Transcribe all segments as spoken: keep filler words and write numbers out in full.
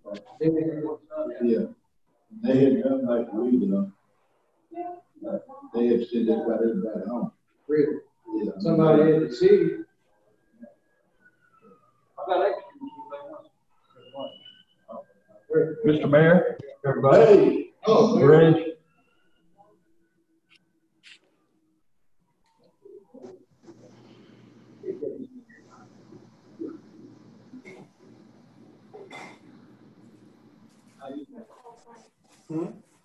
Yeah. They had come like a week ago. They had said they got everybody home. Really? Yeah. Somebody had to see. I got extra. Mister Mayor, everybody. Hey. Oh, Bridge. Hmm?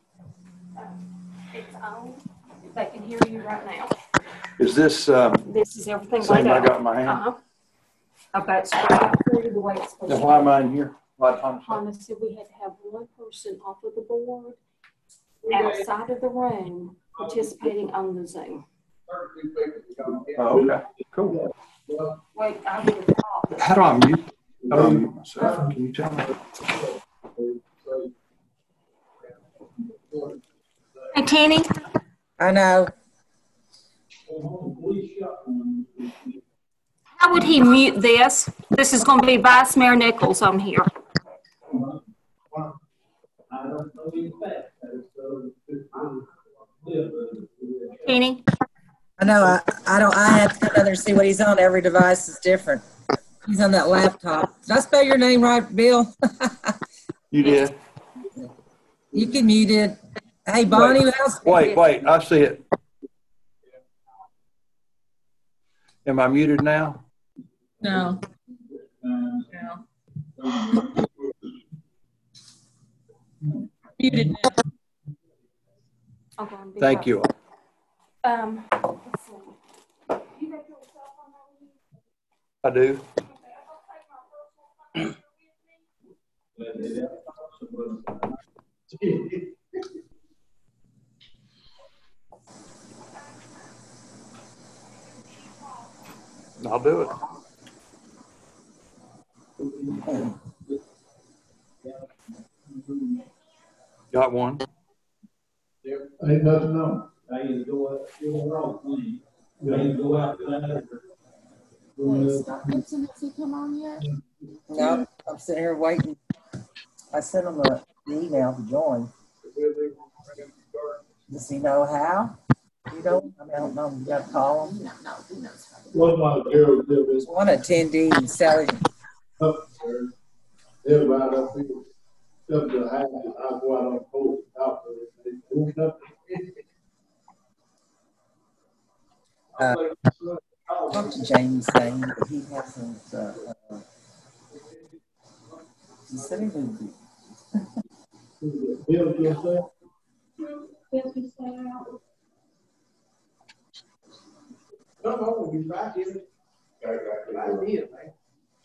It's on. They can hear you right now. Is this um, This is everything same laid I out. got in my hand? Uh-huh. I've got it spread out for you the way it's supposed Then to. why am I in here? Why Thomas? Honda said we had to have one person off of the board outside of the room participating on the Zoom. Oh, okay. Cool. Wait, I would have thought. How do I mute? How do I mute myself? Can you tell me? Hey, Kenny. I know. How would he mute this? This is going to be Vice Mayor Nichols on here. Kenny? I know. I, I don't. I have to go down there and see what he's on. Every device is different. He's on that laptop. Did I spell your name right, Bill? You did. You can mute it. Hey, Bonnie. Wait, How's wait, wait. I see it. Am I muted now? No. No. Muted now. Okay, be Thank right. you. Um, let's see. You got your cell phone on you? I do. I'll do it. Got one. Ain't nothing on. I either go up, go wrong, please. I either go out there. Scott Gibson, has he come on yet? No, I'm sitting here waiting. I sent him a, the email to join. Does he know how? You know, I mean, I don't know. You got to call him. No, no, he knows how. What my girl did this One attendee, Sally. upstairs. Everybody up here, come to the house, I go out on the porch, out there, they moved up. Uh, talk to James saying that he hasn't. Uh, uh, he said he would be. Bill, you say? No, no, we'll be back in. Right here, man.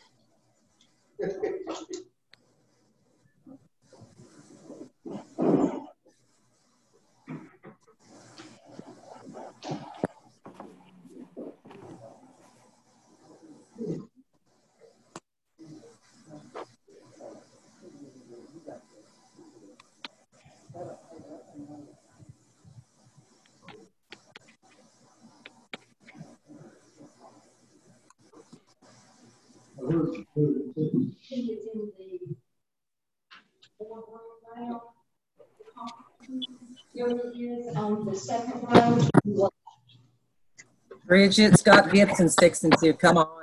On the second row. Bridget, Scott Gibson's fixing to come on.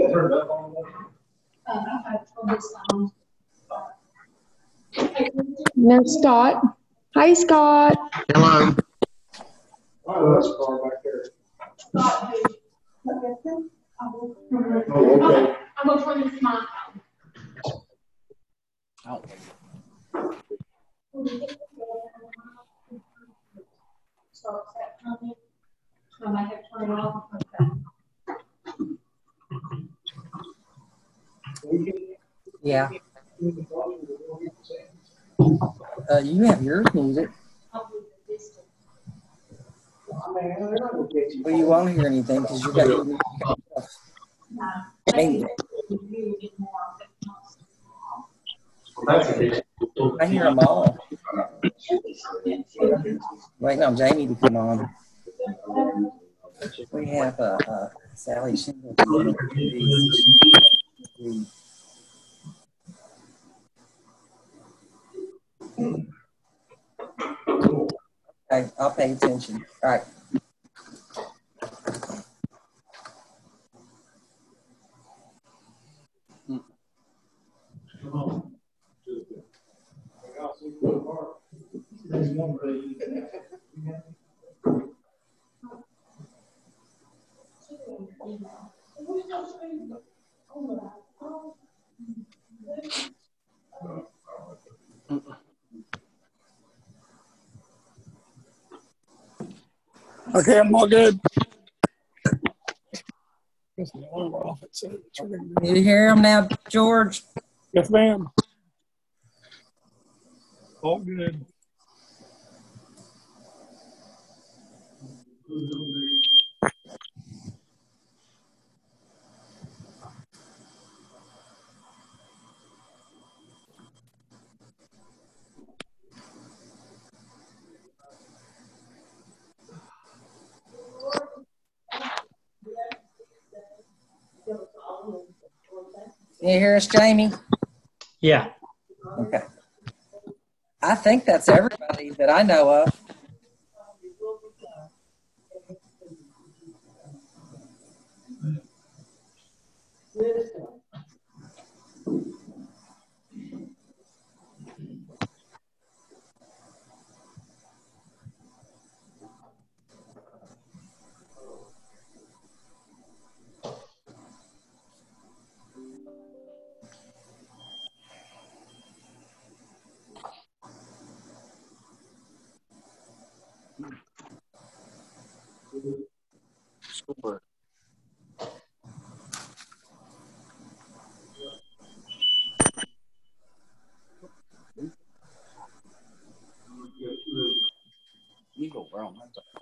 No, Scott. Hi, Scott. Hello. Oh, that's far back there. Scott, Oh, okay. I'm going to turn this mic on. Oh. So, is that coming? I might have to turn it off. Yeah. Uh, you have yours muted. Well, you won't hear anything because you got your music off. I, I hear them all. Waiting on Jamie to come on. We have uh, uh, Sally Shingle. Okay, I'll pay attention. All right. Come on. There's one way. Okay, I'm all good. Guess the alarm went off. It said it's ringing. You hear him now, George? Yes, ma'am. All good. Can you hear us, Jamie? Yeah. Okay. I think that's everybody that I know of. School board. Eagle Brown.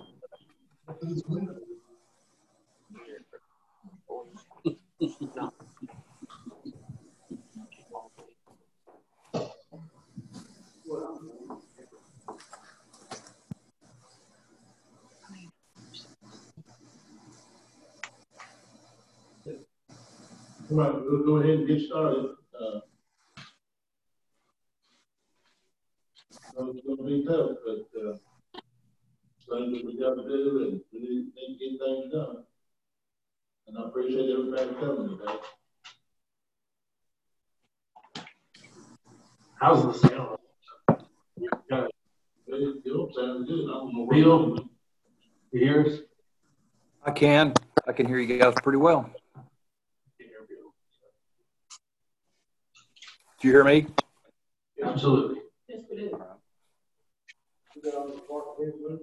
All right, we'll go ahead and get started. Uh, so it's gonna be tough, but, uh, things that we gotta do, and we need, need to get things done. And I appreciate everybody coming today. How's the sound? It, it don't sound good. I don't know. what- Bill? You hear us? I can. I can hear you guys pretty well. Do you hear me? Absolutely. Yes, we do. You got all the part here, Bruce?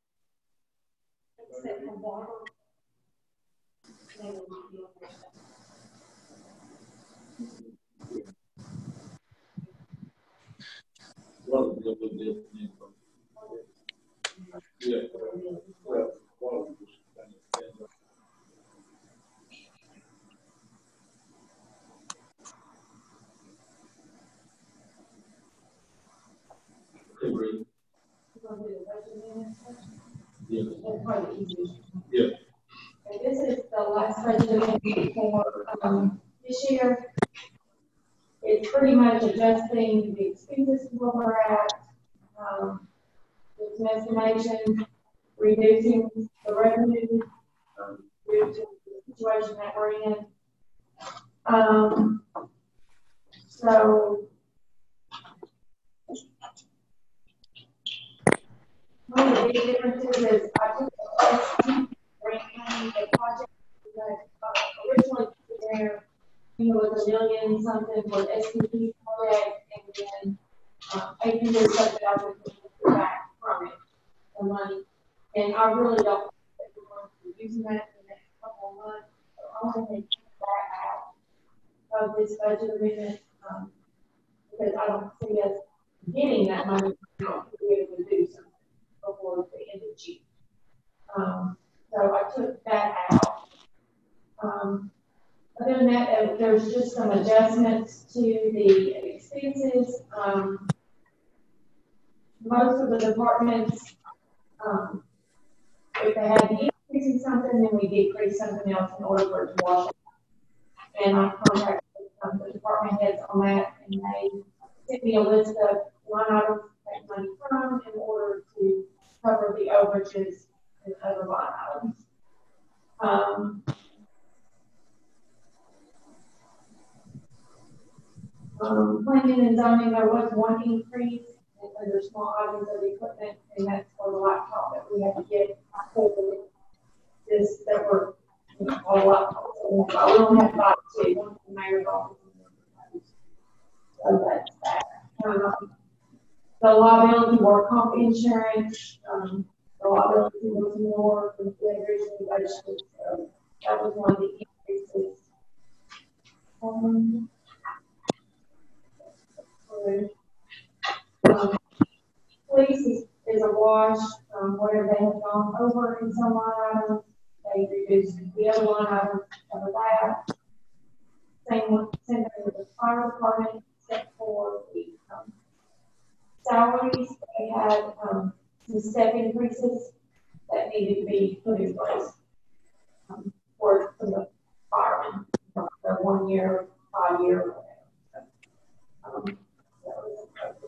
Except for water. They will be on their side. Water will be a little different. Yeah. Well, water will just kind of stand up. Okay, Bruce. We're gonna do the budget amendment. Yeah. That's probably the easiest. Yeah. Okay, this is the last budget amendment for, um, this year. It's pretty much adjusting the expenses to where we're at, um, with some estimation, reducing the revenue, um, due to the situation that we're in. Um, so. One of the big differences is I took the S T, Grant County, the project that uh, originally put there, I think it was a million something for the S T P project, and then uh, eight hundred something else was back from it, the money. And I really don't think we're going to be using that in the next couple of months. So I want to take that out of this budget amendment, um, because I don't see us getting that money to be able to do something before the end of June. Um, so I took that out. Um, other than that, uh, there's just some adjustments to the expenses. Um, most of the departments, um, if they had the increase in something, then we decrease something else in order for it to wash out. And I contacted um, the department heads on that, and they sent me a list of line items to take money from in order to cover the overages and other line items. Um, um, planning and zoning, there was one increase under small items of equipment, and that's for the laptop that we had to get for this that were, you know, all laptops. So we only had five, two, one from the mayor's office. So that's that. Um, the liability work comp insurance, um, the liability was more than the originally budgeted, so that was one of the increases. Um, um, police is, is a wash, um, where they have gone over in some line items, they reduced the other line items of that. Same with, same thing with the fire department, except for the, um, salaries. They had, um, some step increases that needed to be put in place, um, for, for the firemen, for the one year, five year, whatever. So, um, that was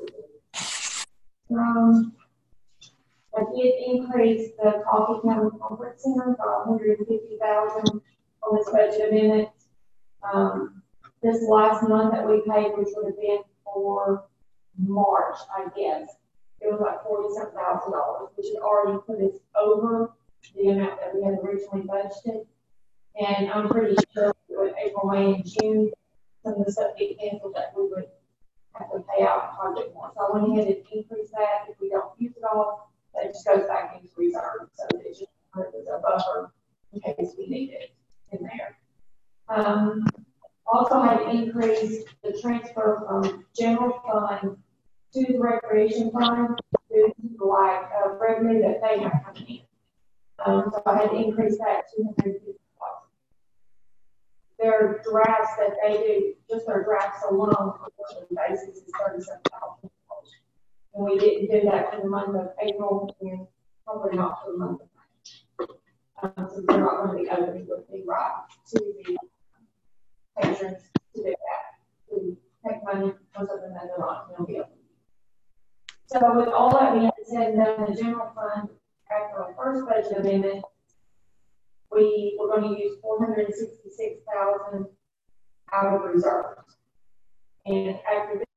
Um, I did increase the Coffee County Conference Center by one hundred fifty thousand on this budget amendment. Um, this last month that we paid, which would have been for March, I guess, it was like forty-seven thousand dollars, which had already put us over the amount that we had originally budgeted. And I'm pretty sure with April, May, and June, some of the stuff get canceled that we would have to pay out and project more. So I went ahead and increased that. If we don't use it all, that just goes back into reserve. So it's just as a buffer in case we need it in there. Um, also had to increase the transfer from general fund to the recreation fund due to like uh, revenue that they have coming in. Um, so I had to increase that to two hundred fifty thousand. Their drafts that they do, just their drafts alone on a quarterly basis is thirty-seven thousand dollars. And we didn't do that for the month of April and probably not for the month of May. Um, so they're not going to be open to be right to the patrons to do that. To take money for something that they're not going to be open. So with all that being said and done, the general fund, after our first budget amendment, we were going to use four hundred sixty-six thousand dollars out of reserves. And after this,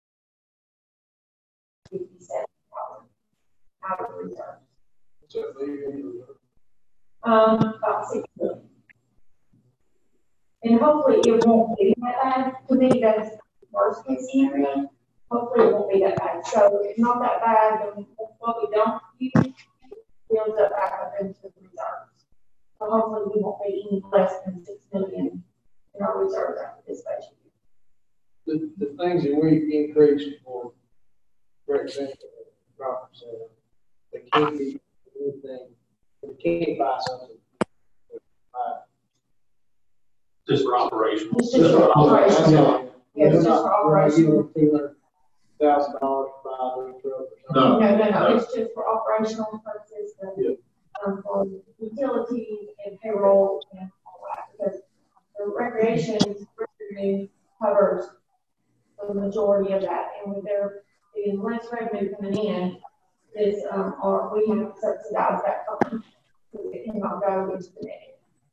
fifty-seven thousand dollars out of reserves. Um, about six million. And hopefully it won't be that bad. To me, that's the worst case scenario. Hopefully it won't be that bad. So if it's not that bad, then what we don't use builds up back up into the reserves. So hopefully we won't be any less than six million in our reserves after this budget year. The, the things that we increased for, for example, property sale, they can't be anything, they can't buy something. Uh, Just for operational. It's just for operational. Yeah, it's just for operational. Two hundred thousand dollars to buy a new truck or something. No. No, no, no, it's just for operational purposes, the, Yeah. um, for utilities and payroll and all that, because the recreation revenue covers the majority of that, and with there being less revenue coming in, is, um, or we have to subsidize that fund, because it cannot go into the negative.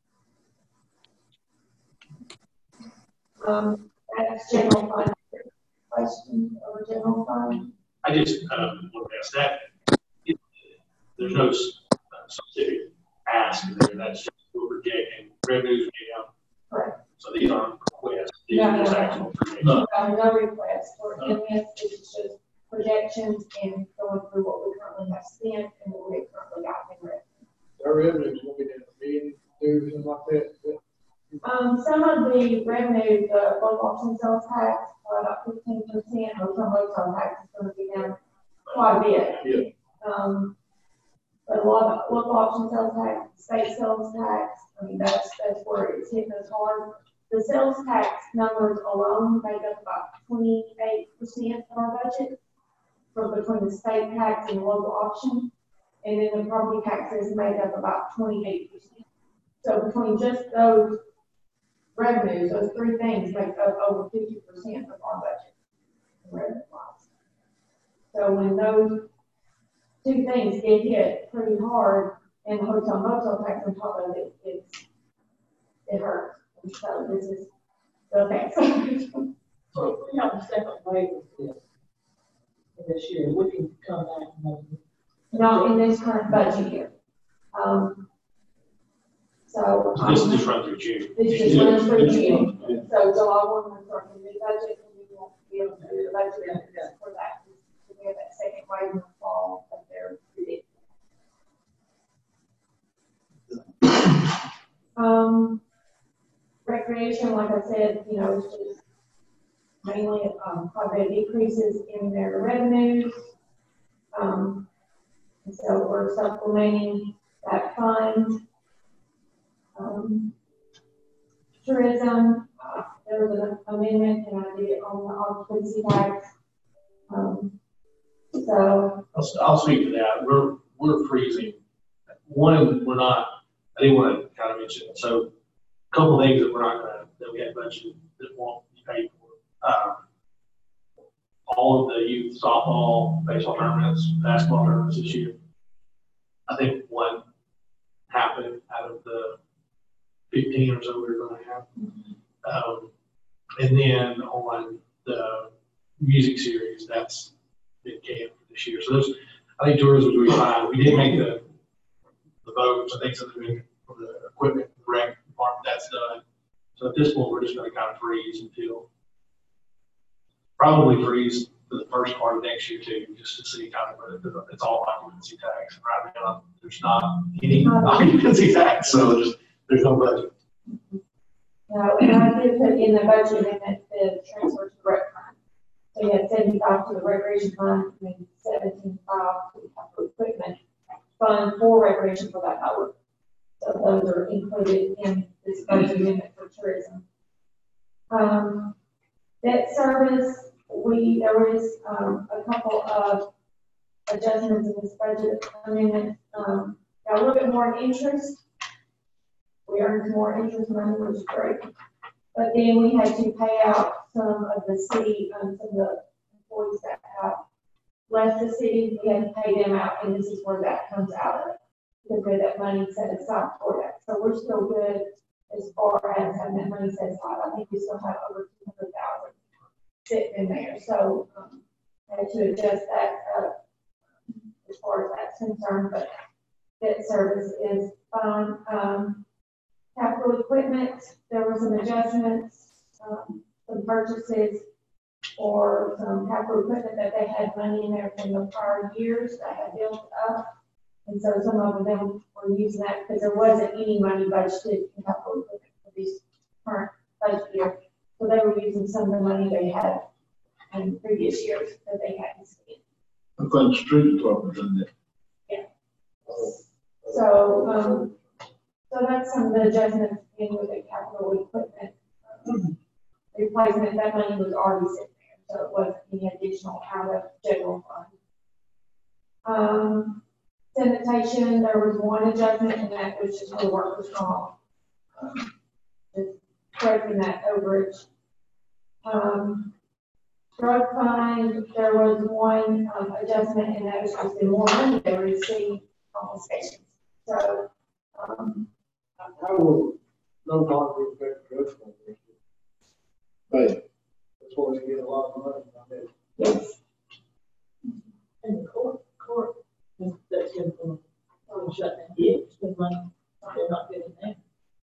Um, that's general fund. Question over general fund? I just um, look at that. It, there's no uh, specific ask in there. That's just we're projecting revenues down. Right. So these aren't requests. These No, are no, just no. actual projections. No. Um, no request for M S, this is just projections and going through what we currently have spent and what we currently got in revenue. Our revenues will be down a million, two, something like that. Um, some of the revenue, the local option sales tax, uh, about fifteen percent, or some local tax is going to be down quite a bit. Yeah. Um, but a lot of local option sales tax, state sales tax, I mean, that's, that's where it's hitting us hard. The sales tax numbers alone make up about twenty-eight percent of our budget from between the state tax and the local option. And then the property taxes make up about twenty-eight percent. So between just those revenues, those three things make up over fifty percent of our budget. Revenue wise. So when those two things get hit pretty hard, and hotel motel tax on top of it, it's, it hurts. And so this is the effects. So if we have a second wave of this, this year, we can come back and maybe. Not in this current budget year. Um, so. So this um, just runs through June. This just runs through June. So July one, we're starting the new budget, and we won't be able to do the budget for that. We have that second wave in the fall that they're predicting. Um, recreation, like I said, you know, it's just mainly um, probably decreases in their revenues. Um, and so we're supplementing that fund. Um, tourism, uh, there was an amendment, and I did it on the occupancy tax. Um, so I'll, I'll speak to that. We're, we're freezing. One, we're not, I didn't want to kind of mention it. So a couple of things that we're not going to, that we had budgeted that won't be paid for. Um, all of the youth softball, baseball tournaments, basketball tournaments this year. I think one happened out of the fifteen or so we were going to have. Um, and then on the music series, that's been canned for this year. So those, I think tourism was really fine. We did make the the votes. I think something for the equipment, the rec department, that's done. So at this point, we're just going to kind of freeze until probably freeze for the first part of next year too, just to see kind of, but it's all occupancy tax. And right now, there's not any occupancy tax, so just, there's no budget. now, and I did put in the budget amendment the transfer to the rec fund. So you had seventy-five to the recreation fund, and then seventeen-five to the capital equipment fund for recreation for that hour. So those are included in this budget amendment for tourism. Um, debt service, we, there was, um, a couple of adjustments in this budget amendment. Um, got a little bit more in interest. We earned more interest money, which is great. But then we had to pay out some of the city, um, some of the employees that have left the city. We had to pay them out, and this is where that comes out of. Because we had that money set aside for that. So we're still good as far as having that money set aside. I think we still have over two hundred thousand sitting in there. So um, I had to adjust that up as far as that's concerned, but debt service is fine. Um, capital equipment, there were some adjustments, um, some purchases or some capital equipment that they had money in there from the prior years that had built up. And so some of them were using that because there wasn't any money budgeted in capital equipment for this current budget year. So they were using some of the money they had in previous years that they hadn't spent. I think street department's in there. Yeah. So, um, so that's some of the adjustments in with the capital equipment um, replacement. That money was already sitting there, so it wasn't any additional out of general fund. Um, sanitation, there was one adjustment, and that was just for workers' comp. Um, just breaking that overage. Um, drug fund, there was one um, adjustment, and that was just the more money they received confiscations. So, um, How will no longer affect drug fund? But that's where they get a lot of money from it. yes. And the court, court, that's been from, from shut down. Yeah, it's been money, they're not getting that.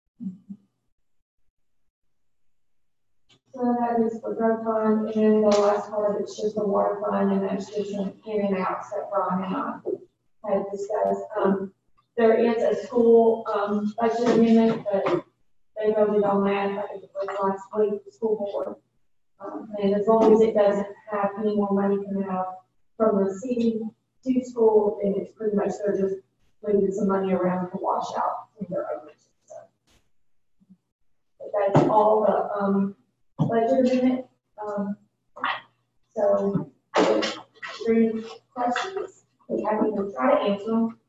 So that is for drug fund, and the last part of it's just the water fund, and that's just an in and out that Brian and I had discussed. Um, there is a school, um, budget amendment, but they voted on that, I think it was last week, the school board. Um, and as long as it doesn't have any more money coming out from the city to school, then it's pretty much, they're just moving some money around to wash out some of their overages. So. But that's all the, um, budget amendment. Um, so, three questions. We haven't even tried to answer them.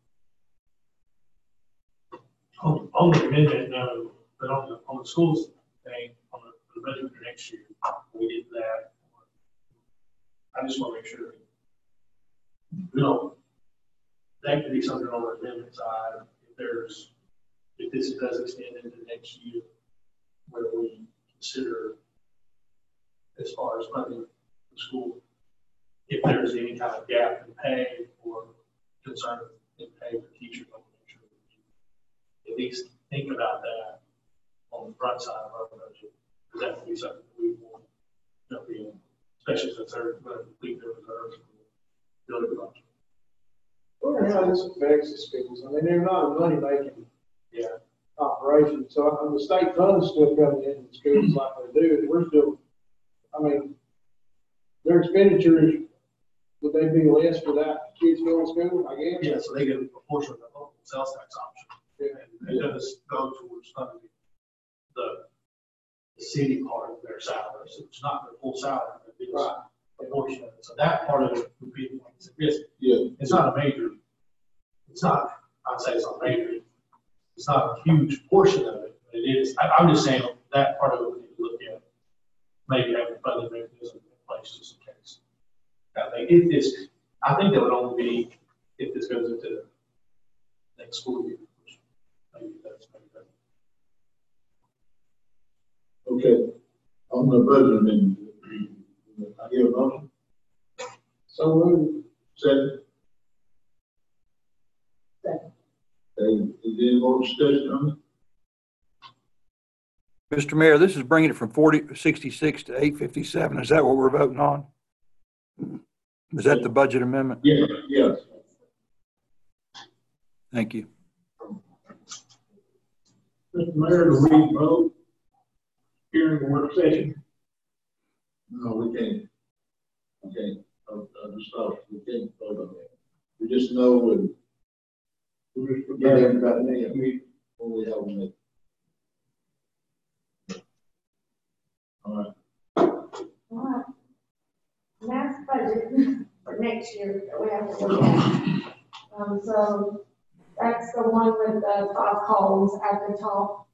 On, on the amendment, no, but on the, on the schools thing, on the, the budget for next year, we did that. I just want to make sure we don't, that could be something on the amendment side, if there's, if this does extend into next year, where we consider, as far as funding the school, if there's any kind of gap in pay or concern in pay for teachers, I want to make sure that we at least think about that on the front side of our budget, because that would be something that we want to jump in, especially since they're going to complete their reserves for building budget. Well, how this affects the schools, I mean, they're not a money-making Yeah. operation, so uh, the state funds still coming in the schools like they do, and we're still, I mean, their expenditures, would they be less without kids going to school, I guess? Yeah, so they get a portion of the local sales tax option. Yeah. And it does go towards funding the, the city part of their salary, so it's not their full salary, but it's Right. a portion of it. So that part of it would be, it's, Yeah. it's not a major, it's not, I'd say it's not major, it's not a huge portion of it, but it is, I, I'm just saying that part of it we need to look at, maybe having a funding mechanism in place just in case. I think if this, I think that would only be if this goes into the next school year. Which maybe that's maybe better. Okay, on the budget amendment, I hear a motion, So moved. second. Second. Okay, is there any more discussion on it? Mister Mayor, this is bringing it from forty, sixty-six to eight fifty-seven. Is that what we're voting on? Is that the budget amendment? Yeah, yes. Thank you. Mister Mayor, to read vote during the work session. No, we can't. Okay, I, I just thought we can't vote on that. We just know when. We just forget everybody next week when we have a meeting. All right. All right. And that's budget for next year that we have to look at. Um, so that's the one with the five columns at the top.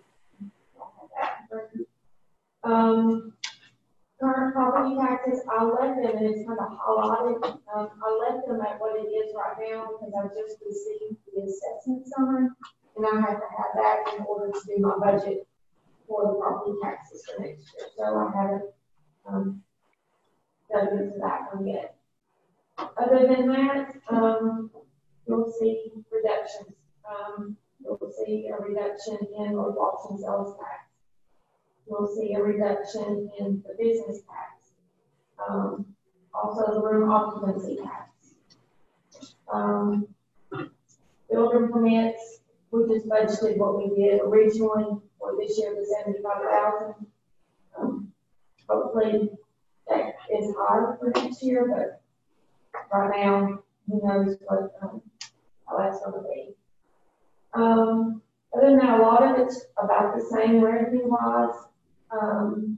Um, current property taxes, I left them, and it's kind of highlighted. Um, I left them at what it is right now because I just received the assessment summary, and I have to have that in order to do my budget for the property taxes for next year. So I haven't, um, dug into that one yet. Other than that, um, you'll see reductions. Um, you'll see a reduction in North Washington sales tax. You'll see a reduction in the business tax. Um, also the room occupancy tax. Um, building permits, we just budgeted what we did originally for this year, the seventy-five thousand. Um, hopefully that is higher for next year, but right now, who knows what, um, how that's going to be. Um, other than that, a lot of it's about the same revenue wise. Um,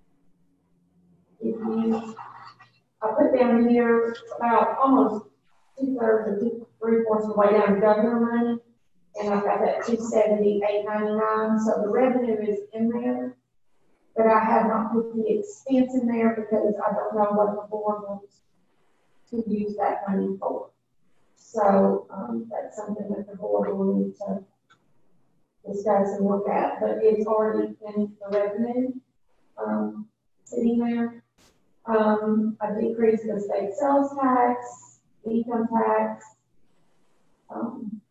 if you, I put down here about almost two thirds or two, three fourths of the way down governor money, and I've got that two seventy, eight ninety-nine. So the revenue is in there, but I have not put the expense in there because I don't know what the board wants to use that money for. So um, that's something that the board will need to discuss and look at, but it's already in the revenue um, sitting there. Um, I decreased the state sales tax, income tax. Um,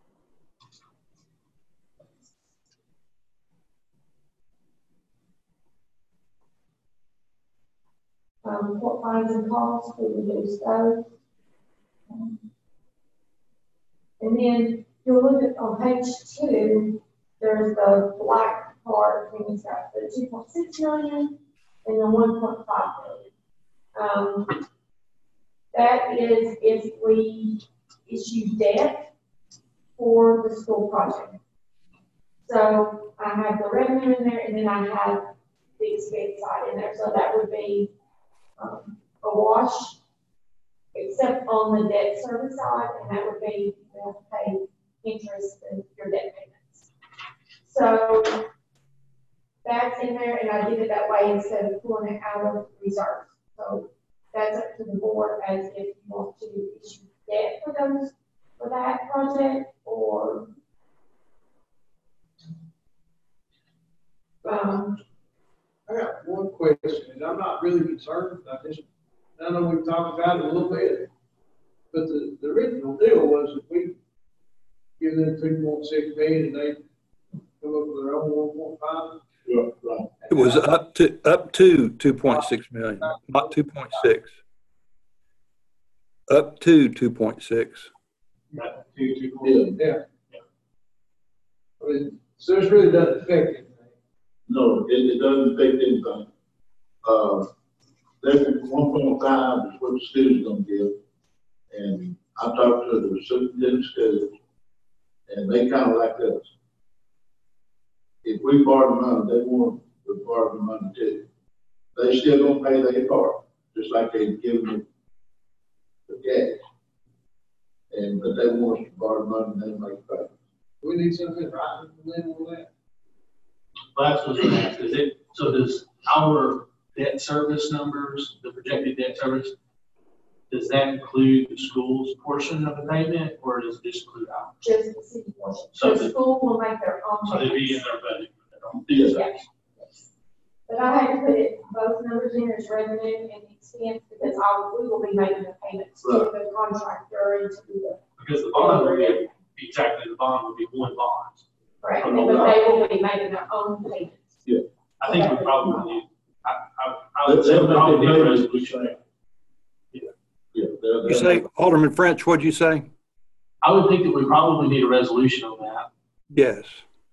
um, court fines and costs, we reduced those. Um, and then you'll look at on page two, there's the black part, and it's got the two point six million and the one point five million. Um, that is if we issue debt for the school project. So I have the revenue in there, and then I have the expense side in there. So that would be um, a wash, except on the debt service side, and that would be you have to pay interest and your debt payments. So that's in there, and I did it that way instead of pulling it out of reserves. So that's up to to the board as if you want to issue debt for those, for that project, or, um, I got one question, and I'm not really concerned, I just, I know we've talked about it a little bit, but the, the original deal was if we give them two point six million and they come up with their own one point five. Yeah, right. It was up to, up to two point six million, not two point six. Up to two point six. That two, two, four. Yeah. Yeah. I mean, so this really doesn't affect anything. No, it, it doesn't affect anything. Uh, that one point five is what the city's gonna give. And I talked to the superintendent schools, and they kind of like us. If we borrow the money, they want to borrow the money too. They still gonna pay their part, just like they give them the cash. And, but they want us to borrow the money and they make pay. We need something right from them on that. Well, that's what's going to ask, is it, so does our debt service numbers, the projected debt service, does that include the school's portion of the payment, or does it just include ours? just the city portion. So The the- school will make their own. So they'd be in payments. their budget. but they don't- Yes. But I had to put it, both numbers in as revenue and expense, because I, we will be making the payments to the contractor and to the. Because the bond would be, exactly, the bond would be one bond. Correct, and but they will be making their own payments. I think we probably need, I, I, I They'll would say we make probably their need a payments, resolution. Yeah. they'll- You they'll say, make- Alderman French, what'd you say? I would think that we probably need a resolution on that. Yes.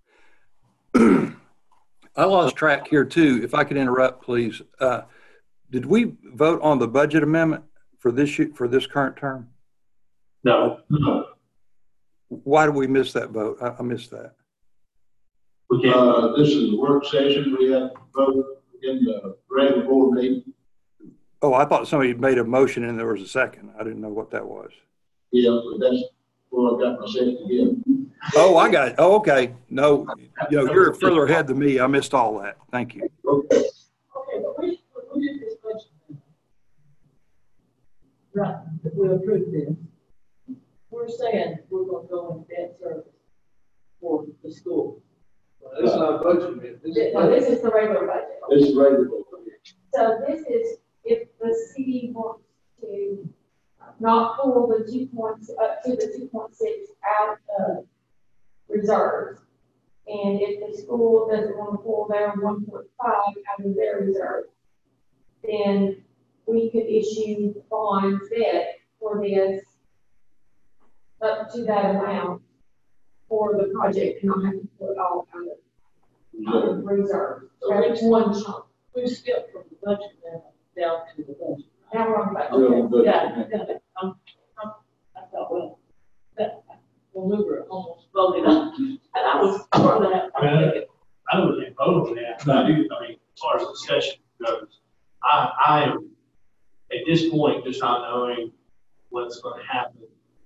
I lost track here too. If I could interrupt, please. Uh, did we vote on the budget amendment for this, year- for this current term? No, No, Why did we miss that vote? I, I missed that. we can't. uh, this is a work session, we have to vote in the regular board meeting. Oh, I thought somebody made a motion and there was a second. I didn't know what that was. Yeah, but that's where I got myself again. Oh, I got it. Oh, okay. No, you know, you're further ahead than me. I missed all that. Thank you. Okay. Okay, but we, we did this budget. Right, if we approve this. We're saying we're gonna go in debt service for the school. Well, This is not a budget, man. This is. No, this is the regular budget. This is regular board. So this is if the city wants to not pull the two points, up to the two point six out of reserves. And if the school doesn't want to pull their one point five out of their reserve, then we could issue bonds debt for this up to that amount for the project, and not have to pull it all out of, out of reserve. So it's one chunk. We skipped from the budget now down to the budget. Now we're on budget. We're on budget. Got it, got it. I'm, I'm, I thought, well, that, when we were almost voted on, and I was for that. I mean, I don't really vote on that, but I do, I mean, as far as discussion goes, I, I am, at this point, just not knowing what's gonna happen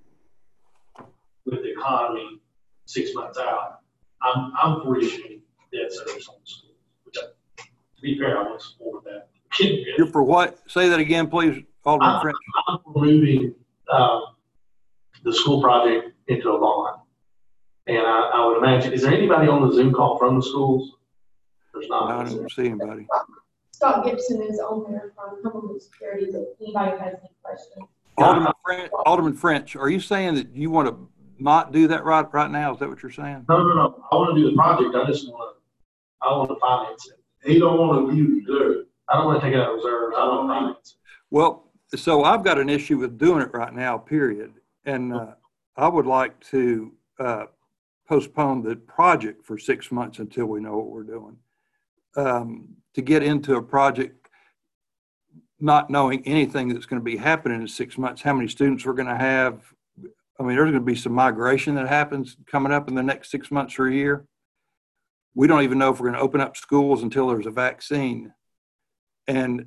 with the economy six months out, I'm, I'm for issuing debt service on the schools, which I, to be fair, I was for that. You're for what? Say that again, please, Alderman French. I'm for moving, um, the school project into a bond. And I, I would imagine, is there anybody on the Zoom call from the schools? There's I not. don't see anybody. Scott Gibson is on there from Cumberland Securities, if anybody has any questions. Alderman French, Alderman French, are you saying that you want to not do that right, right now? Is that what you're saying? No, no, no. I want to do the project. I just want to, I want to finance it. He don't want to use reserve. I don't want to take it out of reserves. I want to finance it. Well, so I've got an issue with doing it right now, period. And uh, I would like to uh, postpone the project for six months until we know what we're doing. Um, to get into a project not knowing anything that's going to be happening in six months, how many students we're going to have. I mean, there's going to be some migration that happens coming up in the next six months or a year. We don't even know if we're going to open up schools until there's a vaccine. And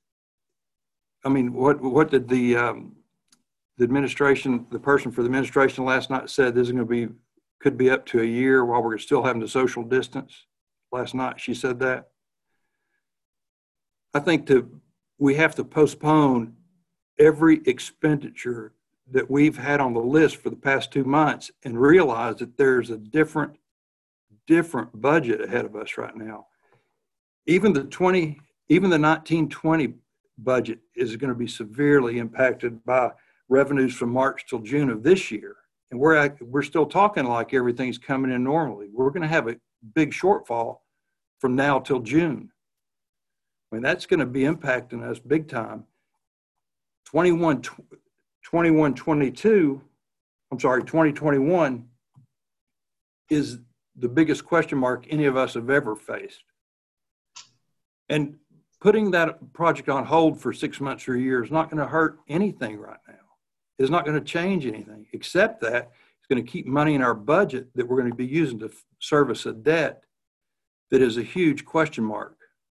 I mean, what what did the um, the administration, the person for the administration last night said this is going to be, could be up to a year while we're still having the social distance. Last night she said that. I think to, we have to postpone every expenditure that we've had on the list for the past two months and realize that there's a different, different budget ahead of us right now. Even the twenty, even the nineteen twenty budget is going to be severely impacted by revenues from March till June of this year. And we're at, we're still talking like everything's coming in normally. We're going to have a big shortfall from now till June. I mean, that's going to be impacting us big time. twenty-one, twenty-one, twenty-two, I'm sorry, twenty twenty-one is the biggest question mark any of us have ever faced. And putting that project on hold for six months or a year is not going to hurt anything right now. It's not going to change anything, except that it's going to keep money in our budget that we're going to be using to service a debt that is a huge question mark.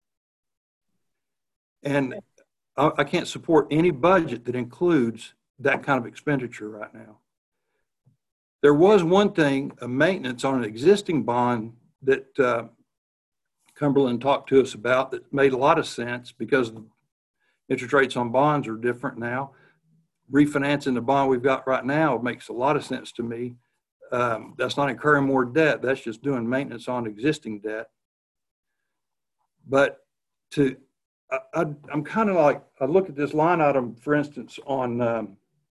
And I, I can't support any budget that includes that kind of expenditure right now. There was one thing, a maintenance on an existing bond that uh, Cumberland talked to us about that made a lot of sense because the interest rates on bonds are different now. Refinancing the bond we've got right now makes a lot of sense to me. Um, that's not incurring more debt. That's just doing maintenance on existing debt. But to, I, I, I'm kind of like, I look at this line item, for instance, on um,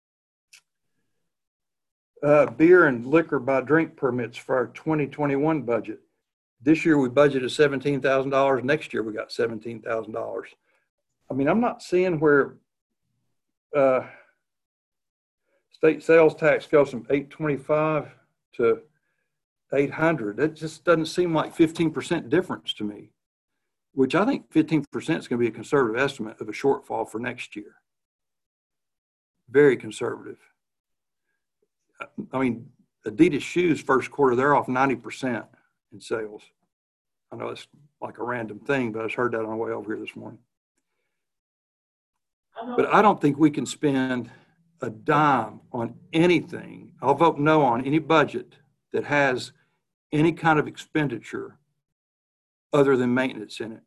uh, beer and liquor by drink permits for our twenty twenty-one budget. This year we budgeted seventeen thousand dollars. Next year we got seventeen thousand dollars. I mean, I'm not seeing where uh, state sales tax goes from eight twenty-five to eight hundred. That just doesn't seem like fifteen percent difference to me, which I think fifteen percent is going to be a conservative estimate of a shortfall for next year. Very conservative. I mean, Adidas shoes first quarter, they're off ninety percent in sales. I know it's like a random thing, but I just heard that on the way over here this morning. But I don't think we can spend a dime on anything. I'll vote no on any budget that has any kind of expenditure other than maintenance in it.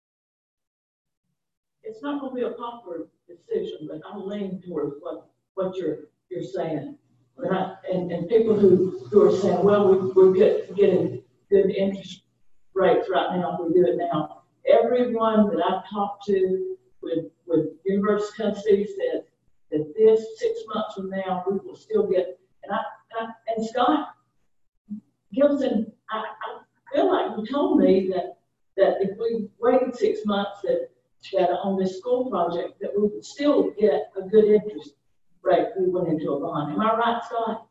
It's not going to be a popular decision, but I'm leaning towards what, what you're you're saying. And, I, and, and people who, who are saying, well, we, we're get, getting good interest rates right now if we do it now. Everyone that I've talked to with, with University of Tennessee said that this six months from now, we will still get, and I, I and Scott Gibson, I, I feel like he told me that, that if we waited six months that, that on this school project, that we would still get a good interest rate if we went into a bond. Am I right, Scott?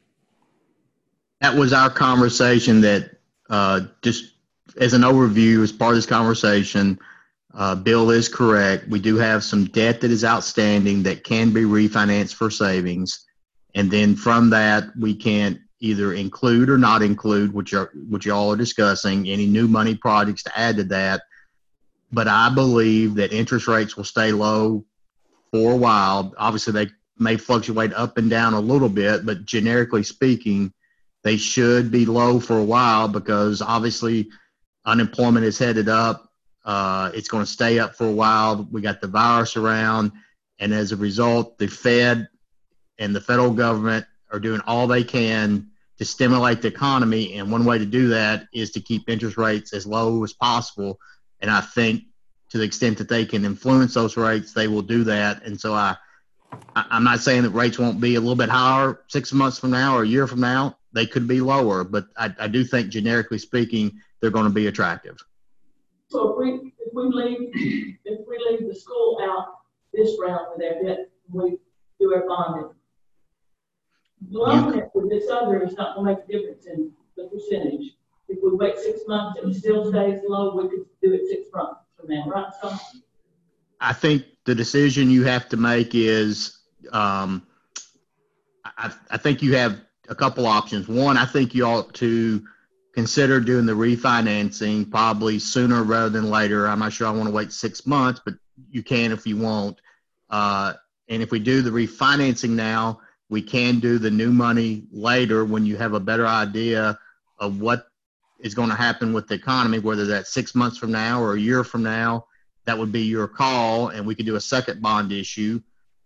That was our conversation that uh, just as an overview, as part of this conversation, uh, Bill is correct. We do have some debt that is outstanding that can be refinanced for savings. And then from that, we can either include or not include, which are, which y'all are discussing, any new money projects to add to that. But I believe that interest rates will stay low for a while. Obviously, they may fluctuate up and down a little bit, but generically speaking, they should be low for a while because obviously unemployment is headed up. Uh, it's going to stay up for a while. We got the virus around, and as a result, the Fed and the federal government are doing all they can to stimulate the economy, and one way to do that is to keep interest rates as low as possible. And I think to the extent that they can influence those rates, they will do that. And so I, I'm not saying that rates won't be a little bit higher six months from now or a year from now. They could be lower, but I, I do think generically speaking, they're going to be attractive. So if we if we leave if we leave the school out this round with their debt, we do our bonding. Lumping it with this other is not going to make a difference in the percentage. If we wait six months and it still stays low, we could do it six months from now, right? So I think the decision you have to make is, um, I, I think you have a couple options. One, I think you ought to consider doing the refinancing probably sooner rather than later. I'm not sure I want to wait six months, but you can if you want. Uh, and if we do the refinancing now, we can do the new money later when you have a better idea of what is going to happen with the economy, whether that's six months from now or a year from now. That would be your call, and we could do a second bond issue.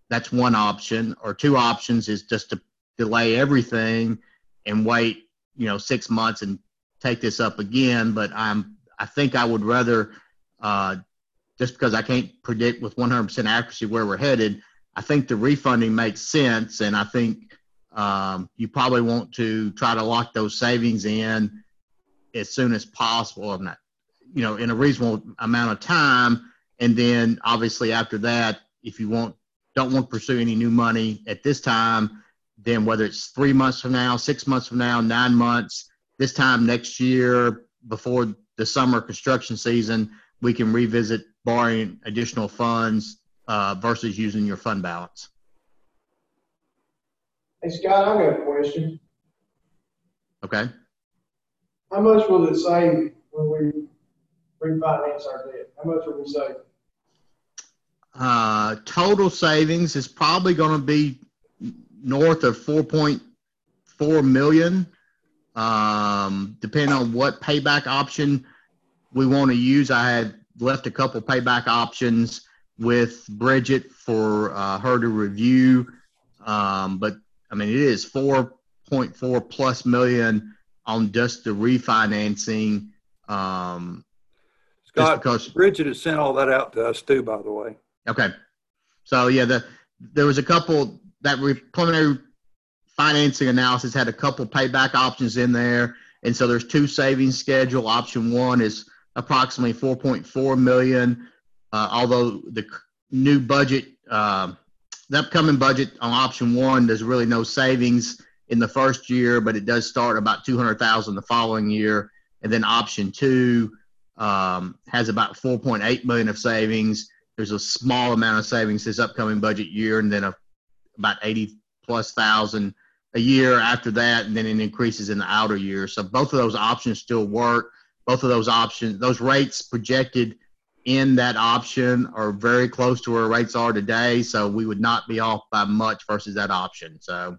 that's one option, or two options is just to delay everything and wait, you know, six months and take this up again. But I'm, I think I would rather, uh, just because I can't predict with one hundred percent accuracy where we're headed, I think the refunding makes sense. And I think um, you probably want to try to lock those savings in as soon as possible, or not, you know, in a reasonable amount of time. And then obviously after that, if you want, don't want to pursue any new money at this time, then whether it's three months from now, six months from now, nine months, this time next year before the summer construction season, we can revisit borrowing additional funds uh, versus using your fund balance. Hey, Scott, I got a question. Okay. How much will it save when we refinance our debt? How much will we save? Uh, total savings is probably going to be north of four point four million, um, depending on what payback option we want to use. I had left a couple payback options with Bridget for uh, her to review, um, but I mean, it is four point four plus million on just the refinancing. Um, Scott, because, Bridget has sent all that out to us too, by the way. Okay. So yeah, the, there was a couple, that re, preliminary financing analysis had a couple payback options in there. And so there's two savings schedule. Option one is approximately four point four million. Uh, although the new budget, uh, the upcoming budget on option one, there's really no savings in the first year, but it does start about two hundred thousand the following year. And then option two um, has about four point eight million of savings. There's a small amount of savings this upcoming budget year, and then a, about eighty plus thousand a year after that, and then it increases in the outer years. So both of those options still work. Both of those options, those rates projected in that option are very close to where rates are today. So we would not be off by much versus that option. So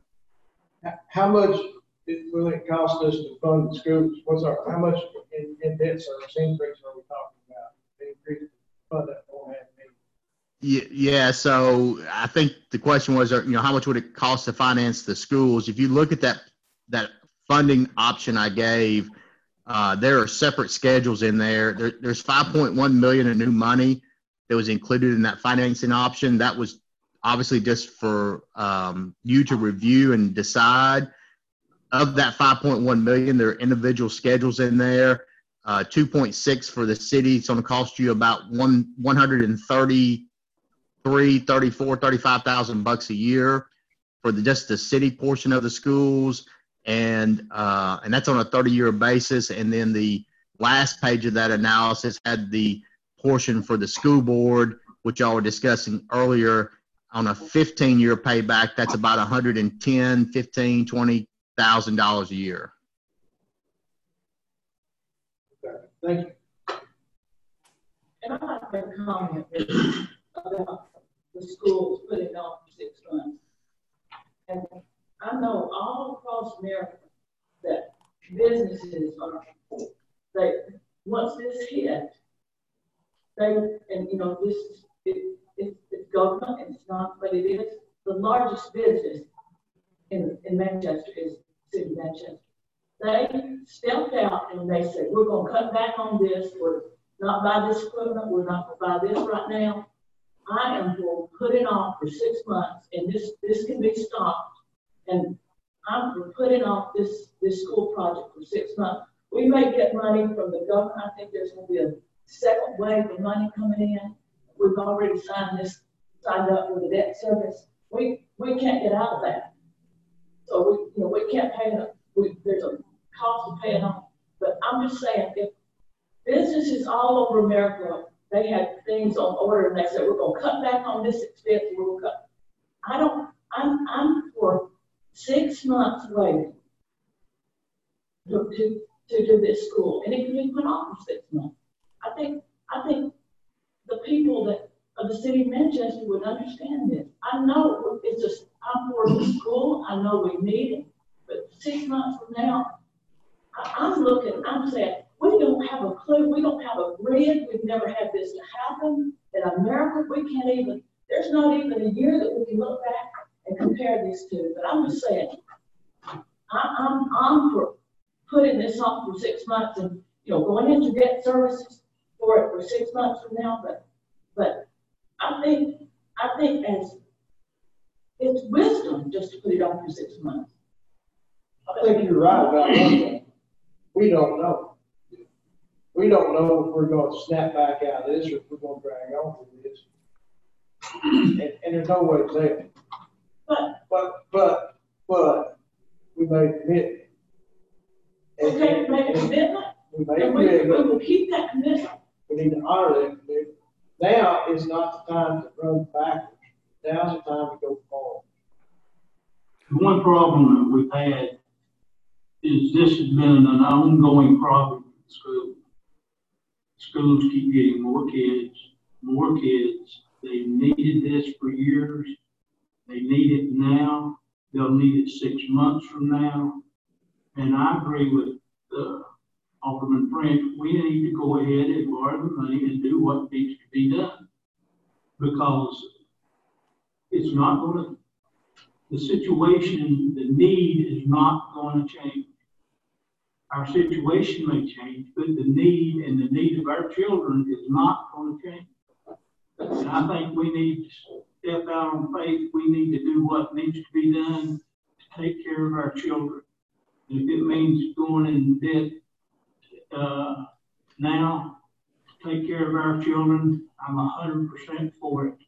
how much will it cost us to fund the schools? What's our, how much in, in debt service increase are we talking about? Increase fund that four and a half million. Yeah, so I think the question was, you know, how much would it cost to finance the schools? If you look at that that funding option I gave, uh, there are separate schedules in there. there there's five point one million in new money that was included in that financing option. That was obviously just for um, you to review and decide. Of that five point one million, there are individual schedules in there. Uh, two point six for the city. It's going to cost you about one one hundred thirty. Three, thirty-four, thirty-five thousand bucks a year for the just the city portion of the schools, and uh, and that's on a thirty-year basis. And then the last page of that analysis had the portion for the school board, which y'all were discussing earlier, on a fifteen-year payback. That's about one hundred ten, fifteen, twenty thousand dollars a year. Okay. Thank you. And I have a comment about the schools putting off for six months. And I know all across America that businesses are, they, once this hit, they, and you know, this is, it, it, it's government, and it's not, but it is the largest business in, in Manchester is City of Manchester. They stepped out and they said, we're going to cut back on this, we're not buy this equipment, we're not going to buy this right now. I am going to put it off for six months, and this this can be stopped. And I'm going to put it off this this school project for six months. We may get money from the government. I think there's going to be a second wave of money coming in. We've already signed this, signed up for the debt service. We we can't get out of that. So we you know we can't pay it. We, there's a cost of paying off. But I'm just saying, if businesses all over America, they had things on order and they said, we're going to cut back on this expense. We're going to cut. I don't, I'm, I'm for six months waiting to, to, to do this school. And it can be put off for six months. I think, I think the people that of the city of Manchester would understand this. I know it's just, I'm for the school. I know we need it. But six months from now, I, I'm looking, I'm saying, we don't have a clue. We don't have a grid. We've never had this to happen in America. We can't even, there's not even a year that we can look back and compare these two, but I'm just saying, I, I'm, I'm for putting this off for six months and, you know, going into debt services for it for six months from now, but, but I think, I think as, it's wisdom just to put it on for six months. I think you're right about one thing. We don't know. We don't know if we're going to snap back out of this or if we're going to drag on with this. And, and there's no way of saying. But, but, but, but, we made a commitment. okay, we made a commitment. We made a and we, commitment. we will keep that commitment. We need to honor that commitment. Now is not the time to run backwards. Now's the time to go forward. The one problem that we've had is this has been an ongoing problem in the school. Schools keep getting more kids, more kids. They've needed this for years. They need it now. They'll need it six months from now. And I agree with uh, Alderman French. We need to go ahead and borrow the money and do what needs to be done. Because it's not going to, the situation, the need is not going to change. Our situation may change, but the need and the need of our children is not going to change. And I think we need to step out on faith. We need to do what needs to be done to take care of our children. And if it means going in debt uh, now to take care of our children, I'm one hundred percent for it.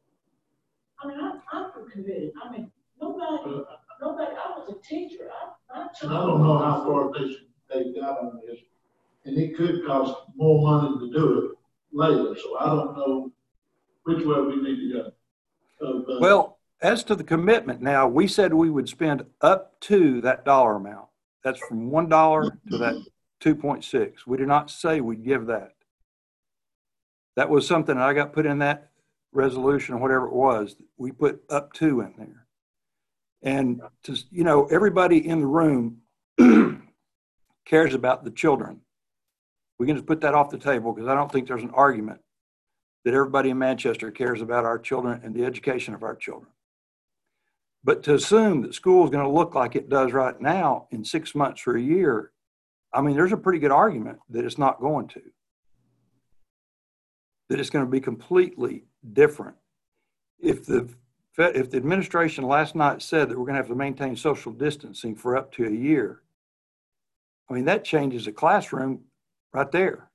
I mean, I'm, I'm committed. I mean, nobody, nobody, I was a teacher. I, I, And I don't know how far they, they got on this. And it could cost more money to do it later. So I don't know which way we need to go. So, uh, Well, as to the commitment now, we said we would spend up to that dollar amount. That's from one dollar to that two point six. We did not say we'd give that. That was something that I got put in that resolution or whatever it was. We put up to in there. And to, you know, everybody in the room cares about the children. We can just put that off the table because I don't think there's an argument that everybody in Manchester cares about our children and the education of our children. But to assume that school is going to look like it does right now in six months or a year, I mean, there's a pretty good argument that it's not going to. That it's going to be completely different. If the if the administration last night said that we're going to have to maintain social distancing for up to a year, I mean, that changes a classroom right there.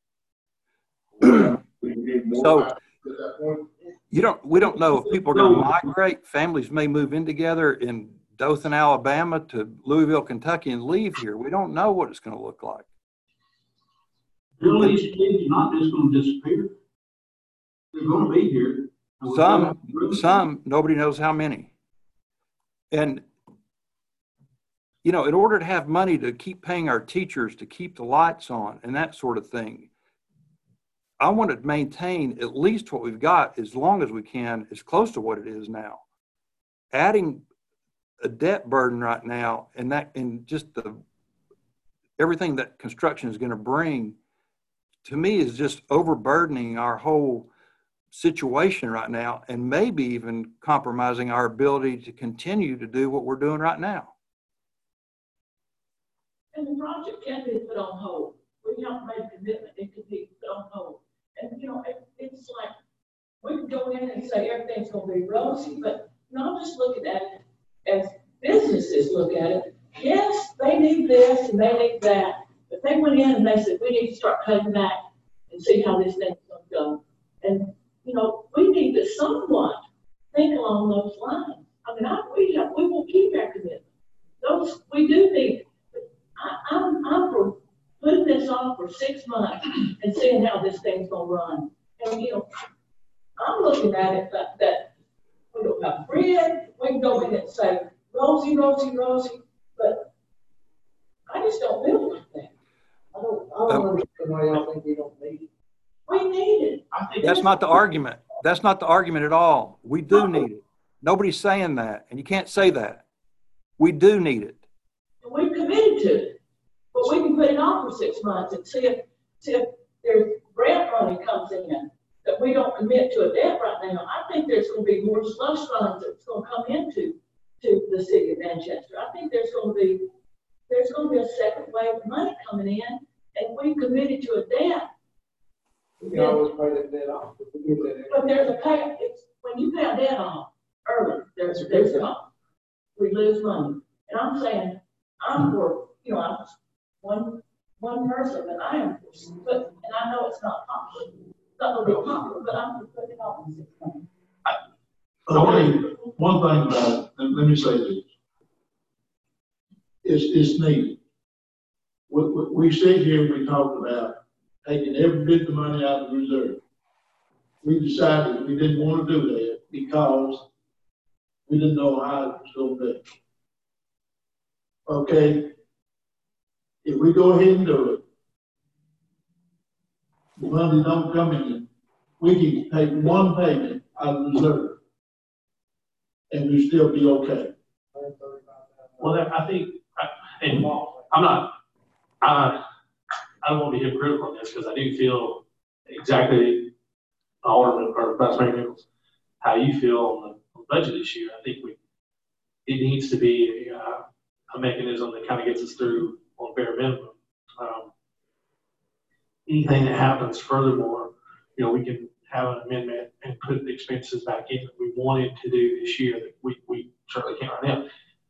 So you don't, we don't know if people are going to migrate. Families may move in together in Dothan, Alabama to Louisville, Kentucky and leave here. We don't know what it's going to look like. Really, these kids are not just going to disappear. They're going to be here. Some, some, nobody knows how many. And, you know, in order to have money to keep paying our teachers, to keep the lights on and that sort of thing, I want to maintain at least what we've got as long as we can, as close to what it is now. Adding a debt burden right now and that, and just the, everything that construction is going to bring, to me, is just overburdening our whole situation right now and maybe even compromising our ability to continue to do what we're doing right now. And the project can be put on hold. We haven't made a commitment, it could be put on hold. And, you know, it, it's like, we can go in and say everything's going to be rosy, but you know, I'm just looking at it as businesses look at it. Yes, they need this and they need that, but they went in and they said, we need to start cutting back and see how this thing's going to go. And, you know, we need to somewhat think along those lines. I mean, I, we, have, we will keep our commitment. Those, we do need, I, I'm, I'm for putting this on for six months and seeing how this thing's going to run. And, you know, I'm looking at it that, that we don't have bread. We can go in and say, rosy, rosy, rosy, but I just don't feel like that. I don't, I don't understand why y'all think we don't need it. We need it. I think That's not the argument. That's not the argument at all. We do need it. Nobody's saying that, and you can't say that. We do need it. And we're committed to it. But we can put it on for six months and see if, see if there's grant money comes in that we don't commit to a debt right now, I think there's gonna be more slush funds that's gonna come into to the city of Manchester. I think there's gonna be, there's gonna be a second wave of money coming in, and we committed to a debt. We can always pay that debt off. If we do that. But there's a pay, it's, when you pay a debt off early, there's, there's a cost. We lose money. And I'm saying, I'm for, you know, I'm one, one person, but I am, but, and I know it's not popular. It's not gonna be popular, but I'm for putting it off in six months. Okay, one thing about it, and let me say this. It's, it's needed. We, we, we sit here and we talk about taking every bit of money out of the reserve. We decided we didn't want to do that because we didn't know how it was going to be. Okay, if we go ahead and do it, the money don't come in, we can take one payment out of the reserve and we still be okay. Well, that, I think, I, and I'm not, I, I don't want to be hypocritical on this because I do feel exactly, Alderman or Vice Mayor Nichols, how you feel on the, on the budget this year. I think we, it needs to be a, uh, a mechanism that kind of gets us through on bare minimum. Um, anything that happens furthermore, you know, we can have an amendment and put the expenses back in that we wanted to do this year that we, we certainly can't right now.